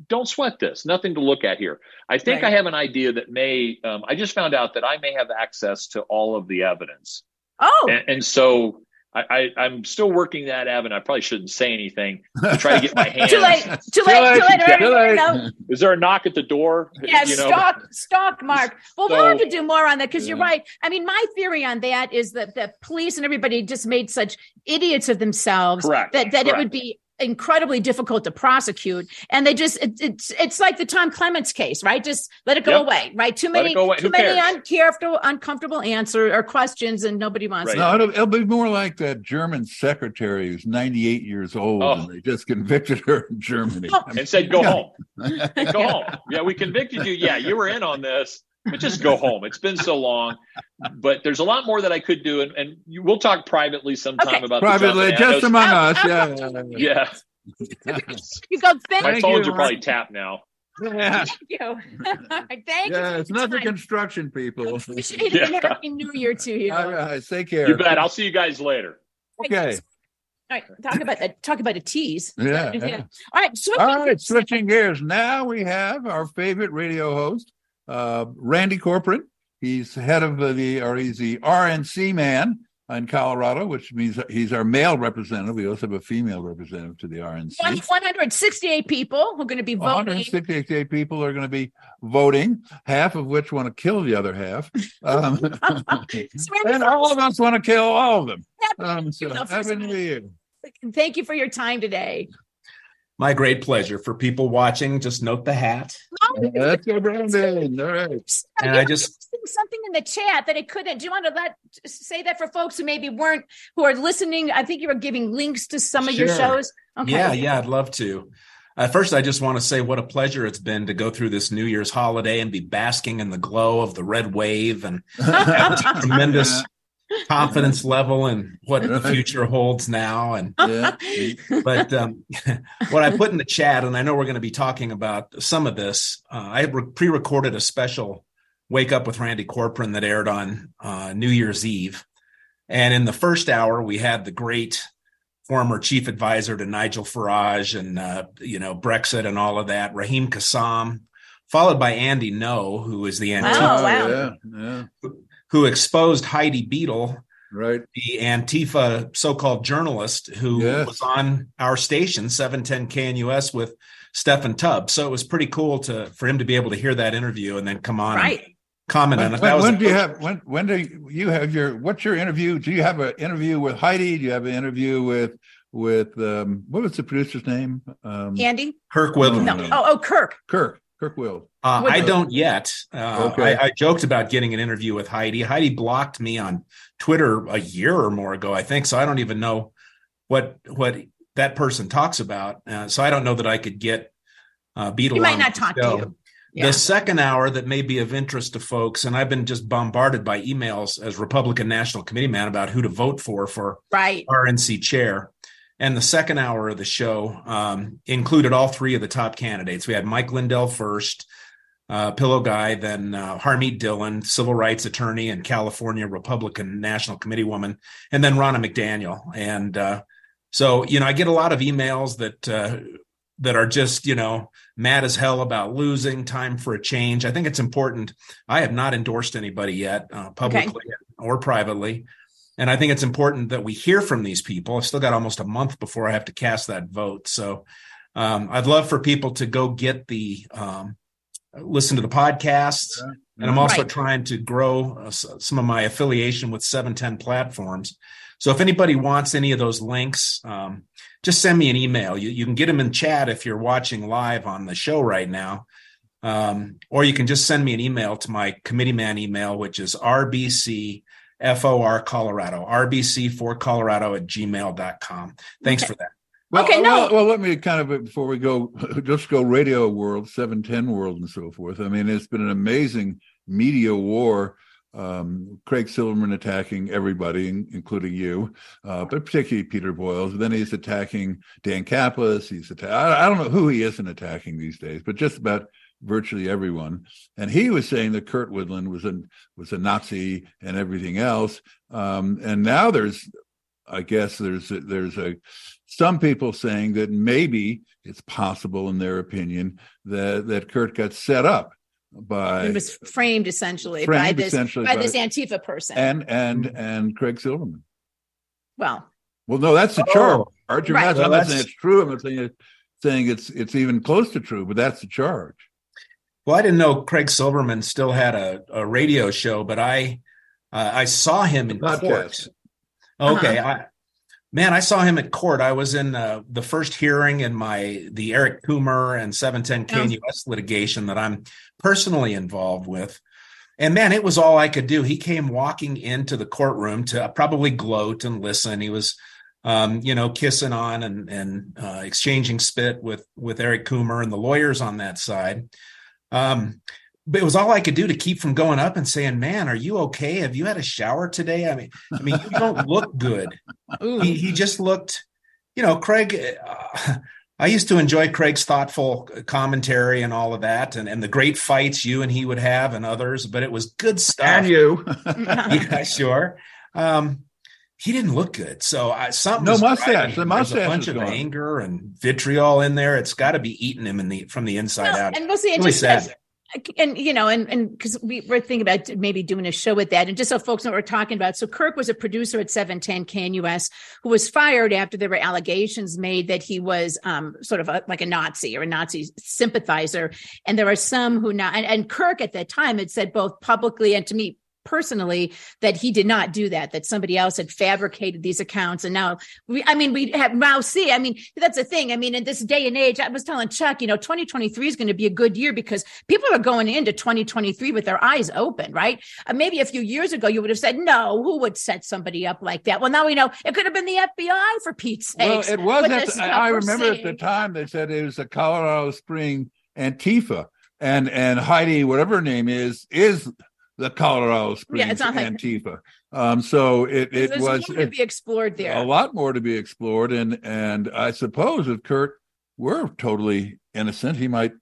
S4: don't sweat this. Nothing to look at here. I think
S2: Right.
S4: I have an idea that may, um, I just found out that I may have access to all of the evidence.
S2: Oh,
S4: And, and so I, I, I'm still working that avenue. I probably shouldn't say anything to try to get my hands.
S2: too late, too late, too late.
S3: Too late.
S2: No.
S4: Is there a knock at the door?
S2: Yeah,
S4: You know?
S2: stalk, stalk, Mark. Well,
S4: So-
S2: we'll have to do more on that because you're
S3: Yeah.
S2: right. I mean, my theory on that is that the police and everybody just made such idiots of themselves
S4: Correct,
S2: that that it
S4: correct.
S2: would be incredibly difficult to prosecute. And they just it, it's it's like the Tom Clements case, right? Just let it go
S4: Yep.
S2: away, right? Too
S4: Let
S2: many
S4: it go away.
S2: too
S4: Who
S2: many
S4: cares?
S2: uncomfortable uncomfortable answer or questions, and nobody wants
S4: Right.
S2: to.
S3: No, it'll, it'll be more like that German secretary who's ninety-eight years old,
S4: Oh.
S3: and they just convicted her in Germany.
S2: Oh.
S4: And said, go
S3: Yeah.
S4: home. Go home. Yeah, we convicted you. Yeah, you were in on this. But just go home. It's been so long. But there's a lot more that I could do. And, and you, we'll talk privately sometime
S2: Okay.
S4: about
S3: Privately,
S4: the
S3: just
S4: Trump
S3: among
S2: Oh,
S3: us.
S2: oh,
S3: Yeah, yeah, yeah.
S4: Yeah.
S2: You go thank
S4: My
S3: Thank
S4: phones
S3: you,
S4: are probably
S3: Mark.
S4: tapped now.
S3: Yeah,
S2: you. Thank
S3: yeah,
S2: you.
S3: it's not the
S2: Time.
S3: construction people.
S2: Appreciate
S4: Yeah.
S2: it. And Happy New Year to you.
S3: All right, take care.
S4: You bet. I'll see you guys later.
S3: Okay.
S2: All right, talk about that. Talk about a tease.
S3: Yeah, yeah.
S2: All right, switching
S3: All right,
S2: gears.
S3: switching gears. Now we have our favorite radio host, uh, Randy Corcoran. He's head of the, or he's the R N C man in Colorado, which means he's our male representative. We also have a female representative to the R N C.
S2: one hundred sixty-eight people who are going to be
S3: one
S2: voting.
S3: hundred sixty-eight people are going to be voting, half of which want to kill the other half. Um, and all of us want to kill all of them. Um, so, happy New Year.
S2: Thank you for your time today.
S5: My great pleasure. For people watching, just note the hat.
S3: Let's go, Brandon. All right.
S5: And I just-
S2: something in the chat that it couldn't. Do you want to let say that for folks who maybe weren't who are listening? I think you were giving links to some of your
S5: Sure.
S2: shows. Okay.
S5: Yeah, yeah, I'd love to. Uh, first, I just want to say what a pleasure it's been to go through this New Year's holiday and be basking in the glow of the red wave and have this tremendous confidence level in what the future holds now. And
S3: Yeah.
S5: but um, what I put in the chat, and I know we're going to be talking about some of this. Uh, I re- pre-recorded a special Wake Up with Randy Corcoran that aired on uh, New Year's Eve, and in the first hour we had the great former chief advisor to Nigel Farage and uh, you know Brexit and all of that, Raheem Kassam, followed by Andy Ngo, who is the Antifa,
S2: Oh, wow.
S3: Yeah, yeah.
S5: who exposed Heidi Beadle,
S3: Right.
S5: the Antifa so-called journalist who
S3: Yes.
S5: was on our station, seven ten K N U S, with Stephen Tubbs. So it was pretty cool to for him to be able to hear that interview and then come on
S2: Right.
S5: and comment
S3: When,
S5: on it.
S3: when,
S5: That was
S3: when do you have when when do you have your what's your interview? Do you have an interview with Heidi? Do you have an interview with with um what was the producer's name? Um
S2: Andy?
S5: Kirk Whitlam.
S2: No.
S3: no.
S2: Oh, oh, Kirk.
S3: Kirk. Kirk Will.
S5: Uh,
S2: Would-
S5: I don't yet. Uh,
S3: Okay.
S5: I, I joked about getting an interview with Heidi. Heidi blocked me on Twitter a year or more ago, I think. So I don't even know what what that person talks about. Uh, so I don't know that I could get uh, Beadle.
S2: He might
S5: on
S2: not
S5: the
S2: talk to
S5: show.
S2: you. Yeah.
S5: The second hour that may be of interest to folks, and I've been just bombarded by emails as Republican National Committee man about who to vote for for
S2: Right.
S5: R N C chair. And the second hour of the show um, included all three of the top candidates. We had Mike Lindell first, uh, Pillow Guy, then uh, Harmeet Dillon, civil rights attorney and California Republican National Committee woman, and then Ronna McDaniel. And uh, so, you know, I get a lot of emails that uh, that are just, you know, mad as hell about losing, time for a change. I think it's important. I have not endorsed anybody yet, uh, publicly or privately. And I think it's important that we hear from these people. I've still got almost a month before I have to cast that vote. So um, I'd love for people to go get the, um, listen to the podcasts.
S3: Yeah.
S5: And I'm also
S2: Right.
S5: trying to grow uh, s- some of my affiliation with seven ten platforms. So if anybody wants any of those links, um, just send me an email. You, you can get them in chat if you're watching live on the show right now. Um, or you can just send me an email to my committee man email, which is R B C F O R Colorado, R B C for Colorado at gmail dot com. Thanks
S2: Okay.
S5: for that.
S3: Well,
S2: Okay, no.
S3: well, well, let me kind of before we go, just go radio world, seven ten world, and so forth. I mean, it's been an amazing media war. Um, Craig Silverman attacking everybody, in- including you, uh, but particularly Peter Boyles. Then he's attacking Dan Kaplan. He's atta- I, I don't know who he isn't attacking these days, but just about virtually everyone. And he was saying that Kurt Woodland was a was a Nazi and everything else. Um, and now there's I guess there's a, there's a some people saying that maybe it's possible, in their opinion, that that Kurt got set up by
S2: it was framed essentially
S3: framed
S2: by this
S3: essentially
S2: by,
S3: by
S2: this Antifa person
S3: and and and Craig Silverman.
S2: Well,
S3: well, no, that's the
S5: Oh,
S3: charge. I'm
S2: right.
S3: not,
S5: Well,
S3: I'm not
S5: that's-
S3: saying it's true. I'm not saying it, saying it's it's even close to true, but that's the charge.
S5: Well, I didn't know Craig Silverman still had a, a radio show, but I uh, I saw him in
S3: Podcast.
S5: court. Okay,
S2: Uh-huh.
S5: I, man, I saw him at court. I was in uh, the first hearing in my the Eric Coomer and seven ten K N U S litigation that I'm personally involved with. And man, it was all I could do. He came walking into the courtroom to probably gloat and listen. He was, um, you know, kissing on and and uh, exchanging spit with with Eric Coomer and the lawyers on that side. Um, but it was all I could do to keep from going up and saying, "Man, are you okay? Have you had a shower today? I mean, I mean, you don't look good." He, he just looked, you know, Craig. Uh, I used to enjoy Craig's thoughtful commentary and all of that, and, and the great fights you and he would have, and others. But it was good stuff.
S3: And you,
S5: Yeah, sure. Um, he didn't look good, so I, something.
S3: No
S5: was
S3: mustache.
S5: driving
S3: The
S5: him. There's
S3: mustache
S5: a bunch
S3: is
S5: of
S3: gone.
S5: anger and vitriol in there. It's got to be eating him in the from the inside
S2: well,
S5: out.
S2: and we'll see. And
S5: Really
S2: just
S5: sad.
S2: as- and you know, and and because we were thinking about maybe doing a show with that, and just so folks know what we're talking about. So Kirk was a producer at seven ten K N U S who was fired after there were allegations made that he was um, sort of a, like a Nazi or a Nazi sympathizer, and there are some who not. And, and Kirk at that time had said both publicly and to me personally that he did not do that, that somebody else had fabricated these accounts. And now we, I mean, we have now see, I mean, that's the thing. I mean, in this day and age, I was telling Chuck, you know, twenty twenty-three is going to be a good year because people are going into twenty twenty-three with their eyes open, right? Uh, maybe a few years ago, you would have said, no, who would set somebody up like that? Well, now we know it could have been the F B I for Pete's sake.
S3: well, it was. At the, I remember at the time they said it was a Colorado Spring Antifa, and and Heidi, whatever her name is, is the Colorado Springs
S2: Yeah, it's not like-
S3: Antifa. Um, so it it
S2: There's
S3: was
S2: more to be explored there.
S3: a lot more to be explored, and and I suppose if Kurt were totally innocent, he might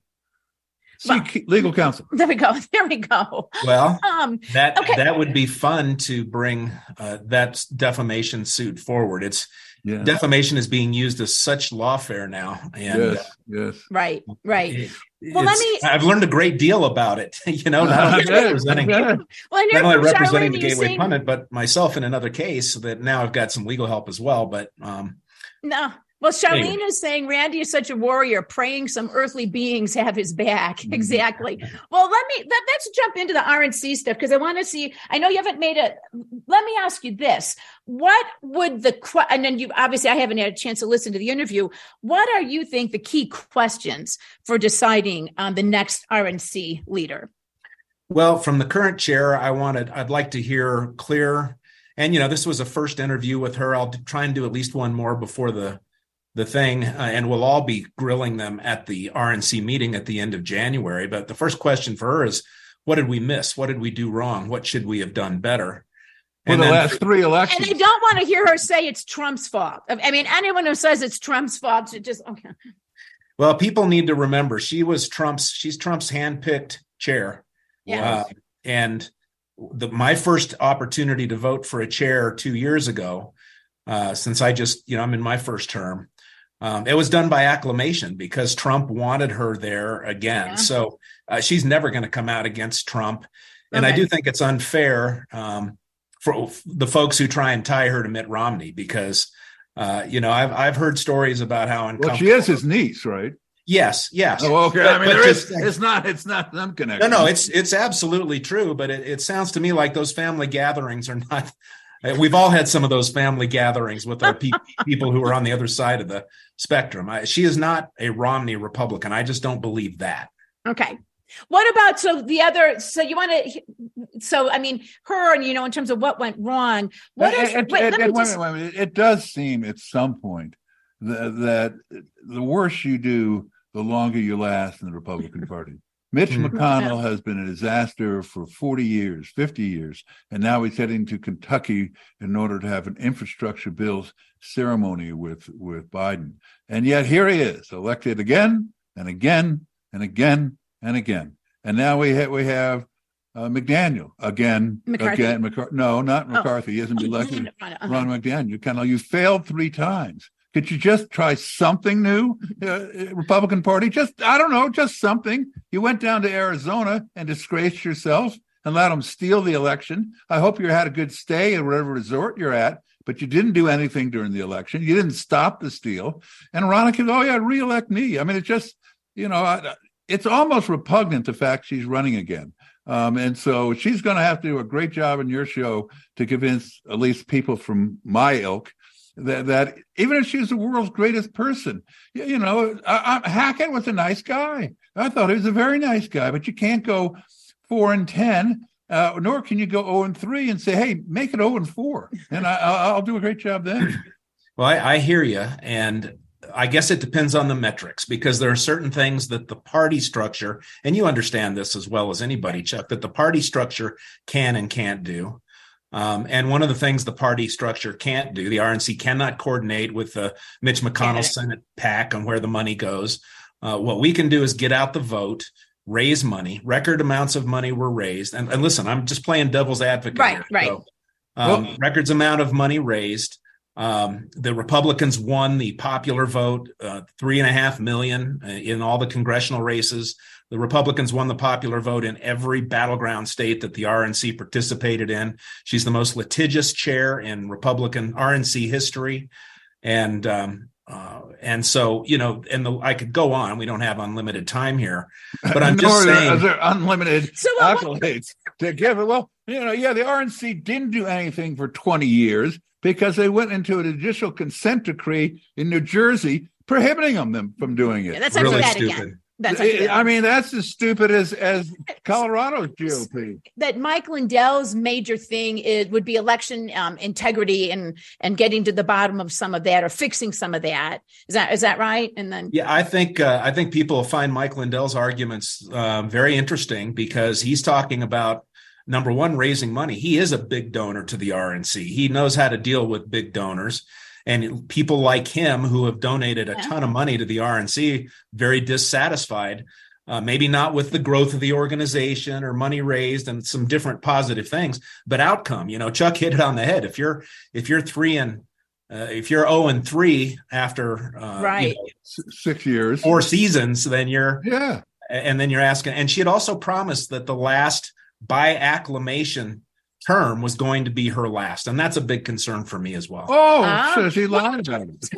S3: seek
S2: Well-
S3: legal counsel.
S2: There we go. There we go.
S5: Well,
S2: Um,
S5: that
S2: Okay.
S5: that would be fun to bring uh, that defamation suit forward. It's
S3: Yeah.
S5: defamation is being used as such lawfare now, and uh,
S3: Yes. Yes.
S2: right, right.
S5: it-
S2: Well, let
S5: it's-
S2: me-
S5: I've learned a great deal about it. You know, not only
S3: Yeah.
S5: representing
S3: Yeah.
S2: Well, and
S5: not only
S2: from
S5: representing
S2: Charlene,
S5: the
S2: you're
S5: Gateway
S2: saying-
S5: Pundit, but myself in another case that now I've got some legal help as well. But um,
S2: No. Well, Charlene
S5: Anyway.
S2: is saying Randy is such a warrior, praying some earthly beings have his back.
S3: Mm-hmm.
S2: Exactly. Well, let me let, let's jump into the R N C stuff because I want to see. I know you haven't made a. Let me ask you this: what would the que- and then you obviously I haven't had a chance to listen to the interview. What are you think the key questions for deciding on the next R N C leader?
S5: well, from the current chair, I wanted I'd like to hear clear. And you know, this was a first interview with her. I'll try and do at least one more before the. the thing, uh, and we'll all be grilling them at the R N C meeting at the end of January. But the first question for her is, what did we miss? What did we do wrong? What should we have done better?
S3: For
S5: And
S3: the
S5: then
S3: last three
S2: And
S3: elections.
S2: I don't want to hear her say it's Trump's fault. I mean, anyone who says it's Trump's fault should just okay.
S5: well, people need to remember she was Trump's, she's Trump's handpicked chair.
S2: Yeah.
S5: Uh, and the, my first opportunity to vote for a chair two years ago, uh, since I just, you know, I'm in my first term, Um, it was done by acclamation because Trump wanted her there again.
S2: Yeah.
S5: So uh, she's never going to come out against Trump. And I
S2: Okay.
S5: do think it's unfair um, for the folks who try and tie her to Mitt Romney because, uh, you know, I've I've heard stories about how
S3: Well,
S5: uncomfortable.
S3: she is his niece, right?
S5: Yes, yes.
S3: Oh, okay.
S5: But-
S3: I mean,
S5: but
S3: there is.
S5: just-
S3: It's not. It's not some
S5: No,
S3: connection.
S5: no, it's it's absolutely true. But it, it sounds to me like those family gatherings are not. We've all had some of those family gatherings with our pe- people who are on the other side of the spectrum. I, she is not a Romney Republican. I just don't believe that.
S2: Okay. What about so the other? So you want to? So I mean, her and you know, in terms of what went wrong. What
S3: It-
S2: is?
S3: it,
S2: wait,
S3: it-
S2: let me
S3: it- wait a
S2: just-
S3: minute, wait a minute. It does seem at some point that, that the worse you do, the longer you last in the Republican Party. Mitch
S5: Mhm.
S3: McConnell has been a disaster for forty years, fifty years, and now he's heading to Kentucky in order to have an infrastructure bill ceremony with, with Biden. And yet here he is, elected again and again and again and again. And now we ha- we have uh, McDaniel again.
S2: McCarthy?
S3: Again, McCarthy. No, not McCarthy. Oh. He hasn't been elected.
S2: Uh-huh.
S3: Ron McDaniel. Kind of, you failed three times. Could you just try something new, uh, Republican Party? Just, I don't know, just something. You went down to Arizona and disgraced yourself and let them steal the election. I hope you had a good stay at whatever resort you're at, but you didn't do anything during the election. You didn't stop the steal. And Veronica, oh, yeah, reelect me. I mean, it's just, you know, it's almost repugnant, the fact she's running again. Um, and so she's going to have to do a great job in your show to convince at least people from my ilk That, that even if she's the world's greatest person, you, you know, I, I, Hackett was a nice guy. I thought he was a very nice guy, but you can't go four and ten, uh, nor can you go zero and three and say, "Hey, make it zero and four," and I, I'll, I'll do a great job then.
S5: Well, I, I hear you, and I guess it depends on the metrics, because there are certain things that the party structure, and you understand this as well as anybody, Chuck, that the party structure can and can't do. Um, and one of the things the party structure can't do, the R N C cannot coordinate with the Mitch McConnell Senate PAC on where the money goes. Uh, what we can do is get out the vote, raise money. Record amounts of money were raised. And, and listen, I'm just playing devil's advocate.
S2: Right,
S5: here.
S2: right.
S5: So, um, well, records amount of money raised. Um, the Republicans won the popular vote, uh, three and a half million in all the congressional races. The Republicans won the popular vote in every battleground state that the R N C participated in. She's the most litigious chair in Republican R N C history. And, um, uh, and so, you know, and the, I could go on. We don't have unlimited time here, but I'm just saying.
S3: Are there unlimited
S2: so, uh,
S3: accolades to give it? Well, you know, yeah, the R N C didn't do anything for twenty years because they went into a judicial consent decree in New Jersey prohibiting them from doing it.
S2: Yeah, that's
S5: really
S2: that
S5: stupid.
S2: Again. That's
S3: I mean, that's as stupid as, as Colorado's G O P.
S2: That Mike Lindell's major thing is would be election um, integrity and and getting to the bottom of some of that, or fixing some of that. Is that is that right? And then,
S5: yeah, I think uh, I think people find Mike Lindell's arguments uh, very interesting, because he's talking about, number one, raising money. He is a big donor to the R N C. He knows how to deal with big donors. And people like him who have donated a
S2: yeah.
S5: ton of money to the R N C, very dissatisfied, uh, maybe not with the growth of the organization or money raised and some different positive things, but outcome. You know, Chuck hit it on the head. If you're if you're three and uh, if you're zero and three after uh,
S2: right
S5: you know,
S3: six years,
S5: four seasons, then you're
S3: yeah,
S5: and then you're asking. And she had also promised that the last by acclamation term was going to be her last, and that's a big concern for me as well.
S3: Oh,
S2: um,
S3: so she lied about it.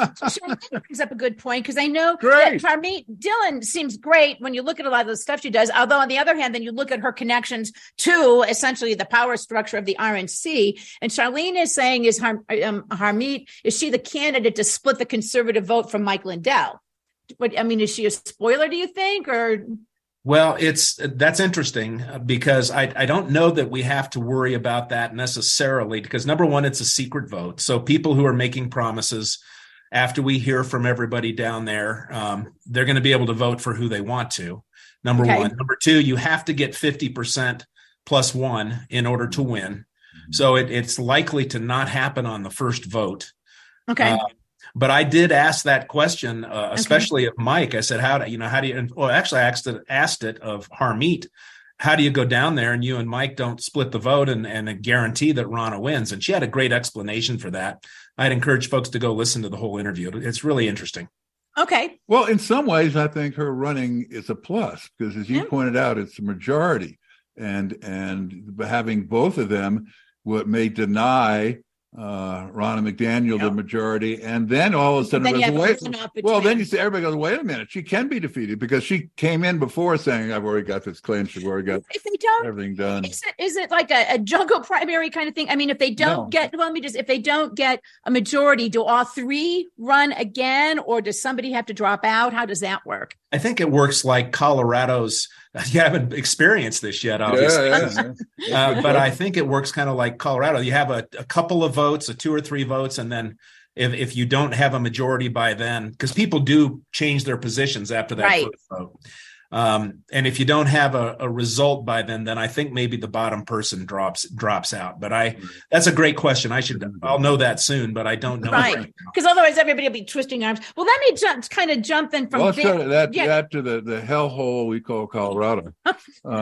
S2: That brings up a good point, because I know
S3: great.
S2: that Harmeet Dillon seems great when you look at a lot of the stuff she does. Although on the other hand, then you look at her connections to essentially the power structure of the R N C. And Charlene is saying, is Har- um, Harmeet, is she the candidate to split the conservative vote from Mike Lindell? What I mean, is she a spoiler, do you think, or?
S5: Well, it's that's interesting, because I, I don't know that we have to worry about that necessarily, because number one, it's a secret vote. So people who are making promises after we hear from everybody down there, um, they're going to be able to vote for who they want to. Number
S2: okay.
S5: one. Number two, you have to get fifty percent plus one in order to win. So it, it's likely to not happen on the first vote.
S2: Okay.
S5: Uh, But I did ask that question, uh, especially okay. of Mike. I said, "How do you know? How do you?" Well, actually, I asked it, asked it of Harmeet. How do you go down there and you and Mike don't split the vote and, and guarantee that Ronna wins? And she had a great explanation for that. I'd encourage folks to go listen to the whole interview. It's really interesting.
S2: Okay.
S3: Well, in some ways, I think her running is a plus, because, as you yeah. pointed out, it's a majority, and and having both of them, what may deny uh Ronna McDaniel yep. the majority, and then all of a sudden
S2: then
S3: wait, well then you say, everybody goes, wait a minute, she can be defeated, because she came in before saying, I've already got this clinched, I've already got
S2: if they don't,
S3: everything done.
S2: Is it, is it like a, a jungle primary kind of thing? I mean, if they don't no. get well, let me just if they don't get a majority, do all three run again, or does somebody have to drop out? How does that work?
S5: I think it works like Colorado's. You haven't experienced this yet, obviously.
S3: Yeah, yeah, yeah.
S5: uh, but I think it works kind of like Colorado. You have a, a couple of votes, a two or three votes, and then if, if you don't have a majority by then, because people do change their positions after that
S2: right.
S5: first vote. Um, and if you don't have a, a result by then, then I think maybe the bottom person drops drops out. But I that's a great question. I should I'll know that soon, but I don't know.
S2: Right, because otherwise everybody will be twisting arms. Well, let me jump, kind of jump in from
S3: well,
S2: there.
S3: that
S2: yeah.
S3: that to the the hellhole we call Colorado. um,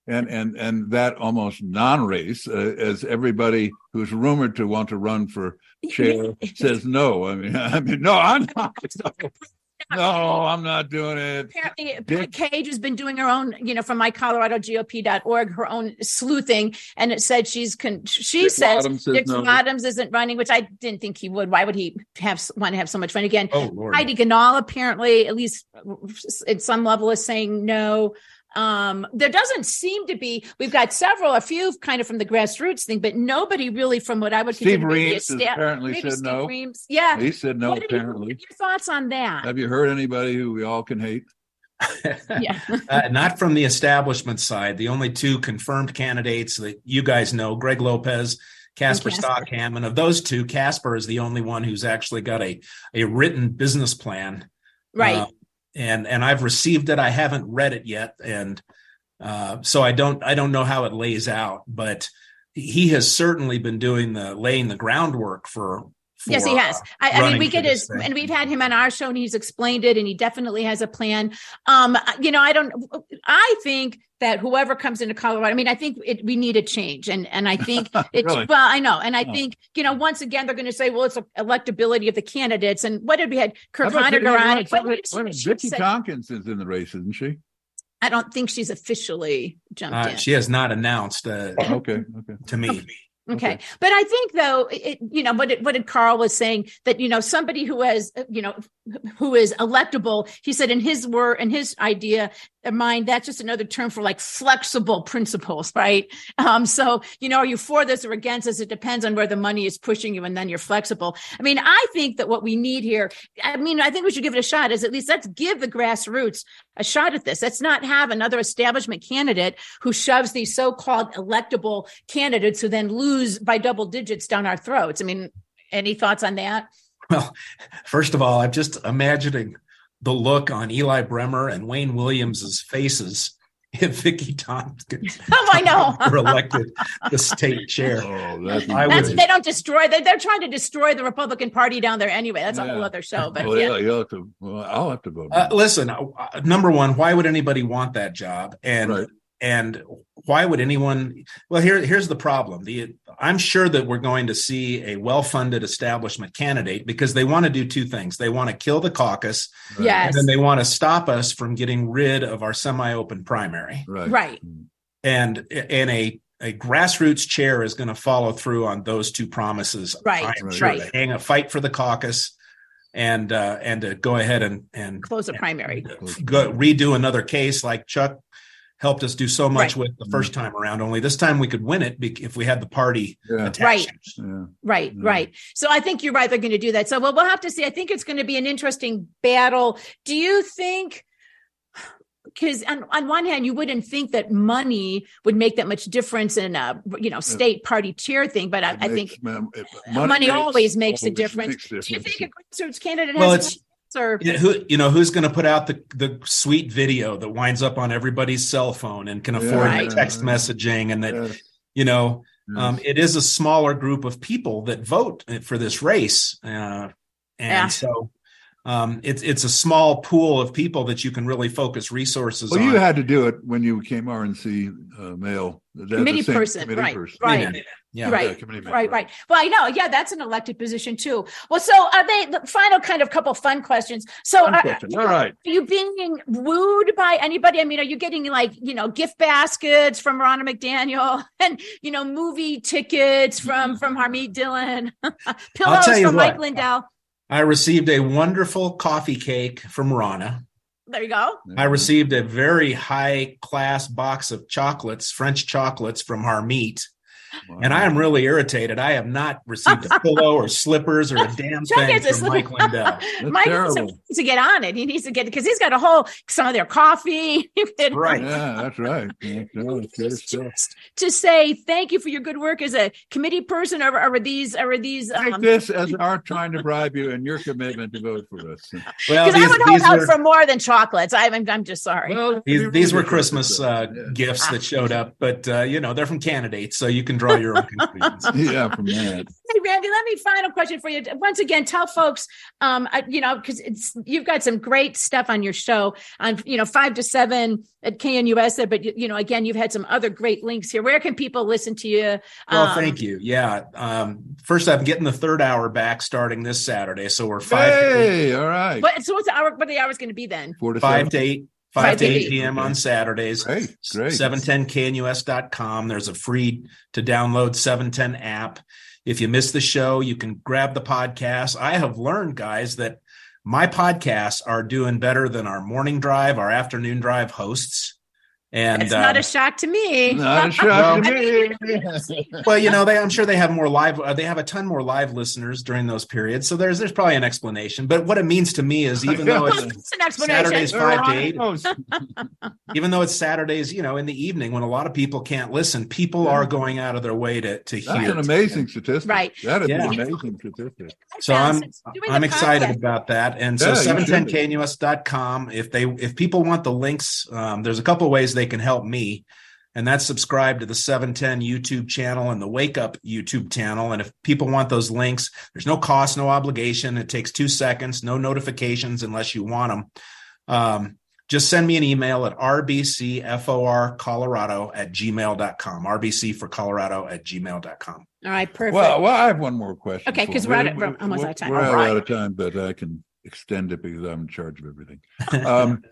S3: and and and that almost non-race, uh, as everybody who's rumored to want to run for chair says no. I mean, I mean, no, I'm not. No, I'm not doing it.
S2: Apparently, Pat Cage has been doing her own, you know, from my Colorado G O P dot org, her own sleuthing, and it said she's con- she
S3: Dick
S2: says
S3: Bottoms says
S2: Dick
S3: no.
S2: Bottoms isn't running, which I didn't think he would. Why would he have want to have so much fun again?
S5: Oh, Lord.
S2: Heidi Ganahl apparently, at least at some level, is saying no. Um, there doesn't seem to be. We've got several, a few kind of from the grassroots thing, but nobody really from what I would
S3: Steve
S2: consider to be
S3: Reeves
S2: a sta-
S3: apparently
S2: maybe
S3: said
S2: Steve
S3: no.
S2: Reeves. Yeah,
S3: He said no.
S2: What did you-
S3: Apparently,
S2: your thoughts on that?
S3: have you heard anybody who we all can hate?
S2: Yeah.
S5: uh, not from the establishment side. The only two confirmed candidates that you guys know, Greg Lopez, Casper
S2: Casper.
S5: Stockham. And of those two, Casper is the only one who's actually got a, a written business plan.
S2: Right.
S5: Uh, and and I've received it. I haven't read it yet. And uh, so I don't I don't know how it lays out. But he has certainly been doing the laying the groundwork for For,
S2: yes, he has.
S5: uh,
S2: I, I mean,
S5: running
S2: we
S5: for
S2: get
S5: this
S2: his,
S5: thing.
S2: and we've had him on our show, and he's explained it, and he definitely has a plan. Um, you know, I don't. I think that whoever comes into Colorado, I mean, I think it, we need a change, and and I think it's
S3: Really?
S2: well, I know, and I
S3: Oh.
S2: think you know, once again, they're going to say, well, it's a electability of the candidates, and what did we had Kirk
S3: How about
S2: Honegger
S3: Vicky-
S2: on
S3: wait,
S2: it? What
S3: wait,
S2: did she-
S3: wait a minute.
S2: she
S3: Vicky
S2: said-
S3: Tompkins is in the race, isn't she?
S2: I don't think she's officially jumped
S5: Uh,
S2: in.
S5: she has not announced uh,
S3: Okay, okay.
S5: to me.
S2: Okay.
S3: Okay.
S2: But I think though, it, you know, what did, what did Carl was saying that, you know, somebody who has, you know, who is electable, he said in his word, in his idea of mind, that's just another term for like flexible principles, right? Um, so, you know, are you for this or against this? It depends on where the money is pushing you, and then you're flexible. I mean, I think that what we need here, I mean, I think we should give it a shot, is at least let's give the grassroots a shot at this. Let's not have another establishment candidate who shoves these so-called electable candidates who then lose by double digits down our throats. I mean, any thoughts on that?
S5: Well, first of all, I'm just imagining the look on Eli Bremer and Wayne Williams's faces if Vicky Tompkins
S2: Oh, I know.
S5: were elected the state chair.
S3: Oh, that's
S5: I
S2: That's,
S5: would-
S2: they don't destroy, they're, they're trying to destroy the Republican Party down there anyway. That's a
S3: Yeah.
S2: whole other show, but
S3: Well,
S2: yeah.
S3: yeah, you'll have to. Well, I'll have to vote.
S5: Uh, listen, uh, number one, why would anybody want that job? And
S3: Right.
S5: and why would anyone? Well, here here's the problem. The I'm sure that we're going to see a well-funded establishment candidate because they want to do two things. They want to kill the caucus,
S2: Yes.
S5: and then they want to stop us from getting rid of our semi-open primary.
S3: Right.
S2: Right.
S5: And and a a grassroots chair is going to follow through on those two promises.
S2: Right,
S5: I am
S3: right.
S5: sure
S2: right.
S5: to hang a fight for the caucus, and uh, and to go ahead and and
S2: Close the primary.
S5: go redo another case like Chuck helped us do so much
S2: Right.
S5: with the first time around. Only this time we could win it bec- if we had the party
S3: Yeah.
S5: attached.
S2: Right.
S3: Yeah.
S2: Right,
S3: Mm.
S2: right. So I think you're right. They're going to do that. So well, we'll have to see. I think it's going to be an interesting battle. Do you think? Because on, on one hand, you wouldn't think that money would make that much difference in a you know state party chair thing, but I,
S3: It
S2: I
S3: makes-
S2: think
S3: man, it-
S2: money, always makes a
S3: always
S2: difference.
S3: makes
S2: Do you
S3: difference.
S2: think a grassroots candidate
S5: Well,
S2: has
S5: it's-
S2: a chance, or
S5: Yeah, who you know who's going to put out the the sweet video that winds up on everybody's cell phone and can afford
S2: Right.
S5: the text messaging, and that
S3: Yeah.
S5: you know
S3: Yes.
S5: um, it is a smaller group of people that vote for this race, uh, and
S2: Yeah.
S5: so um, it's it's a small pool of people that you can really focus resources
S3: Well,
S5: on.
S3: you had to do it when you became R N C uh, male. That's the
S2: committee
S3: same
S2: person,
S3: committee
S2: right?
S3: person.
S2: Right.
S5: Yeah. Yeah.
S2: Right.
S3: Yeah, committee member.
S2: Right, right. Well, I know. Yeah, that's an elected position too. Well, so are they the final kind of couple fun questions? So
S3: Fun
S2: are,
S3: question. All right.
S2: are you being wooed by anybody? I mean, are you getting like, you know, gift baskets from Ronna McDaniel and, you know, movie tickets from, from Harmeet Dillon, pillows
S5: tell you
S2: from Mike
S5: what.
S2: Lindell?
S5: I received a wonderful coffee cake from Ronna.
S2: There you go.
S5: I received a very high class box of chocolates, French chocolates from Harmeet.
S3: Wow.
S5: And I am really irritated. I have not received a pillow or slippers or a damn
S2: Chuck
S5: thing
S2: has a
S5: from Mike
S2: slip-
S5: Lindell.
S2: Mike
S3: terrible.
S2: needs to get on it. He needs to get because he's got a whole some of their coffee.
S5: Right.
S3: Yeah, that's right. Yeah, no, it's good
S2: Just,
S3: stuff.
S2: just to say thank you for your good work as a committee person, or, or are these, or are these?
S3: Take
S2: Um,
S3: this as our trying to bribe you and your commitment to vote for us.
S5: Well,
S2: Because I
S5: these,
S2: would hold
S5: these
S2: out
S5: were,
S2: for more than chocolates. I, I'm, I'm just sorry.
S3: Well,
S5: these,
S3: we
S5: these were
S3: really
S5: Christmas uh,
S3: Yeah.
S5: gifts that showed up, but uh, you know, they're from candidates, so you can draw your own conclusions.
S3: Yeah, from that.
S2: Hey, Randy, let me final question for you. Once again, tell folks, um, uh, you know, because it's you've got some great stuff on your show on, you know, five to seven at K N U S, but you know, again, you've had some other great links here. Where can people listen to you?
S5: Well,
S2: Um,
S5: thank you. Yeah. Um, first, I'm getting the third hour back starting this Saturday, so we're five to eight,
S3: Hey, all right.
S2: What, so what's the hour? What are the hours going to be then?
S3: Four to
S5: five
S3: seven.
S5: to eight. five to eight p.m.
S3: Okay.
S5: on Saturdays.
S3: Great, great.
S5: seven ten K N U S dot com. There's a free to download seven ten app. If you miss the show, you can grab the podcast. I have learned, guys, that my podcasts are doing better than our morning drive, our afternoon drive hosts. And
S2: It's not
S5: uh,
S2: a shock to me.
S3: Not a shock to me.
S5: well, you know, they, I'm sure they have more live. Uh, they have a ton more live listeners during those periods. So there's there's probably an explanation. But what it means to me is, even though it's
S2: It's an explanation.
S5: Saturdays five to eight,
S3: Oh,
S5: even though it's Saturdays, you know, in the evening when a lot of people can't listen, people are going out of their way to to
S3: that's
S5: hear.
S3: an amazing statistic.
S2: Right.
S3: That is
S5: Yeah.
S3: an amazing statistic.
S5: So I'm
S2: Since doing
S5: I'm
S2: the
S5: excited
S2: podcast-
S5: about that. And so
S3: Yeah, you
S5: seven ten
S3: should be.
S5: K N U S dot com. If they if people want the links, um, there's a couple of ways they can help me. And that's subscribe to the seven ten YouTube channel and the Wake Up YouTube channel. And if people want those links, there's no cost, no obligation. It takes two seconds, no notifications unless you want them. Um, just send me an email at r b c f o r colorado at gmail dot com. R B C for Colorado at gmail dot com.
S2: All right, perfect.
S3: Well, well, I have one more question.
S2: Okay,
S3: for
S2: 'cause
S3: you.
S2: we're out of- we're almost out of time.
S3: We're
S2: All right.
S3: out of time, but I can extend it because I'm in charge of everything. Um,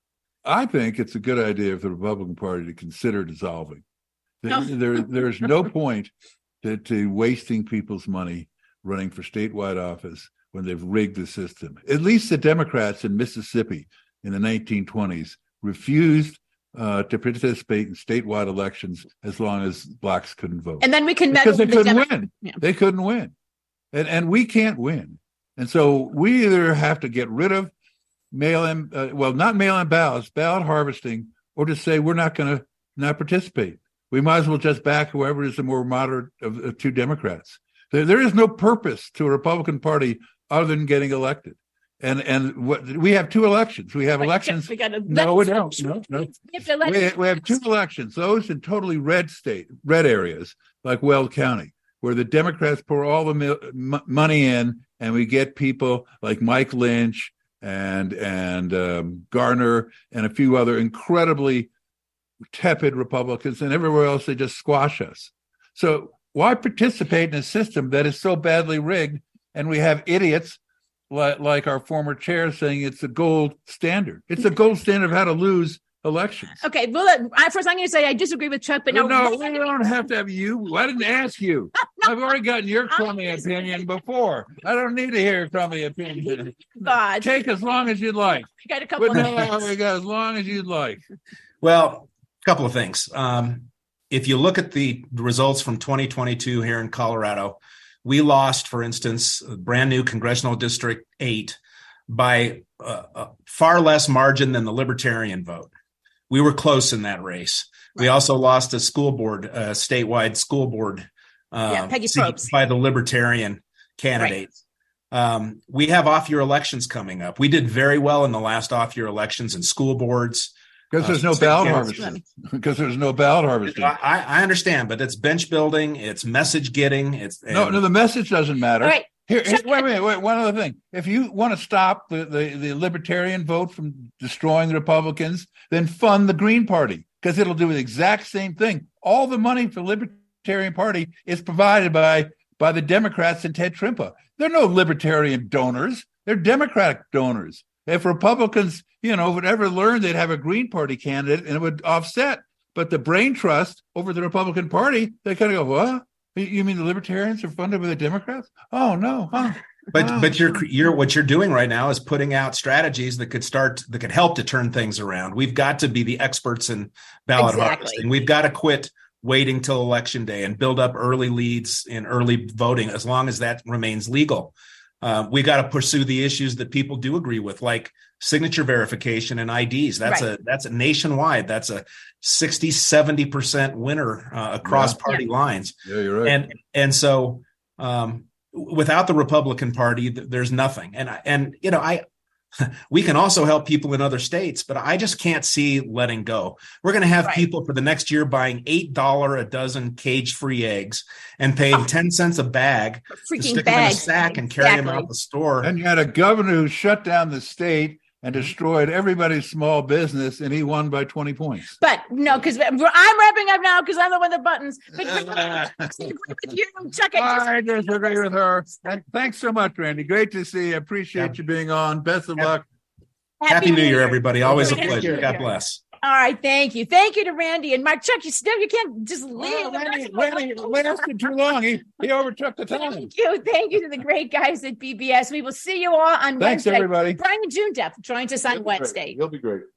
S3: I think it's a good idea for the Republican Party to consider dissolving.
S2: No.
S3: There, there's no point to, to wasting people's money running for statewide office when they've rigged the system. At least the Democrats in Mississippi in the nineteen twenties refused uh, to participate in statewide elections as long as blacks couldn't vote.
S2: and then we can meddle
S3: Because they
S2: with the
S3: couldn't
S2: Demo-
S3: win.
S2: Yeah.
S3: They couldn't win. And and we can't win. And so we either have to get rid of mail-in, uh, well, not mail-in ballots, ballot harvesting, or to say we're not going to not participate. We might as well just back whoever is the more moderate of the two Democrats. There, there is no purpose to a Republican Party other than getting elected. And and what we have two elections. We have
S2: Wait,
S3: elections.
S2: We got to
S3: No, we don't. No, no.
S2: We have to let
S3: We, we have two elections, those in totally red state, red areas, like Weld County, where the Democrats pour all the mil- m- money in, and we get people like Mike Lynch and and um, Garner and a few other incredibly tepid Republicans, and everywhere else they just squash us. So why participate in a system that is so badly rigged? And we have idiots like, like our former chair saying it's a gold standard. It's a gold standard of how to lose elections.
S2: Okay, well, let- I- first I'm going to say I disagree with Chuck, but no,
S3: no, we don't have to have you. I didn't ask you. I've already gotten your crummy opinion before. I don't need to hear your crummy opinion.
S2: God,
S3: Take as long as you'd like.
S2: I got a couple
S3: But
S2: of
S3: no, we got as long as you'd like.
S5: Well, a couple of things. Um, if you look at the results from twenty twenty-two here in Colorado, we lost, for instance, a brand new congressional district eight by uh, a far less margin than the Libertarian vote. We were close in that race. We also lost a school board, a statewide school board uh,
S2: Yeah, Peggy
S5: seat
S2: Probst.
S5: by the Libertarian candidates. Um, we have off-year elections coming up. We did very well in the last off-year elections in school boards.
S3: Because there's no
S5: Uh,
S3: ballot
S5: yeah,
S3: harvesting. Because there's no ballot harvesting.
S5: I, I understand, but it's bench building, it's message getting, it's
S3: No, no, the message doesn't matter.
S2: All right.
S3: Here, here- wait, wait, wait. One other thing. If you want to stop the, the, the Libertarian vote from destroying the Republicans, then fund the Green Party because it'll do the exact same thing. All the money for the Libertarian Party is provided by by the Democrats and Ted Trimpa. They're no Libertarian donors. They're Democratic donors. If Republicans, you know, would ever learn, they'd have a Green Party candidate and it would offset. But the brain trust over the Republican Party, they kind of go, what? You mean the Libertarians are funded by the Democrats? Oh no! Huh?
S5: But
S3: Oh.
S5: but you're you're what you're doing right now is putting out strategies that could start that could help to turn things around. We've got to be the experts in ballot
S2: Exactly.
S5: harvesting. We've got to quit waiting till election day and build up early leads in early voting as long as that remains legal. Uh, we got to pursue the issues that people do agree with, like signature verification and I Ds. That's
S2: Right.
S5: a that's a nationwide. That's a sixty, seventy percent winner uh, across
S3: Yeah.
S5: party lines.
S3: Yeah, you're right.
S5: And and so um, without the Republican Party, th- there's nothing. And I- and you know, I we can also help people in other states, but I just can't see letting go. We're going to have
S2: Right.
S5: people for the next year buying eight dollars a dozen cage-free eggs and paying ten cents a bag to
S2: Freaking
S5: stick them in a
S2: bags.
S5: sack and carry them
S2: Exactly.
S5: out the store.
S3: And you had a governor who shut down the state and destroyed everybody's small business, and he won by twenty points.
S2: But no, because I'm wrapping up now because I'm the one with the buttons. But with you, Chuck, I just,
S3: I disagree with her. And thanks so much, Randy. Great to see you. Appreciate
S5: Yeah.
S3: you being on. Best of
S5: Yeah.
S3: luck.
S5: Happy New Year, everybody. Always a
S2: Happy New
S5: pleasure.
S2: Year.
S5: God bless.
S2: all right, thank you, thank you to Randy and Mark. Chuck, you still you can't just leave.
S3: Well, Randy, Randy lasted too long. He, he overtook the time.
S2: Thank you, thank you to the great guys at B B S. We will see you all on
S3: Thanks,
S2: Wednesday.
S3: everybody.
S2: Brian Jundeff joins us on
S3: He'll be great.
S2: Wednesday.
S3: He'll be great.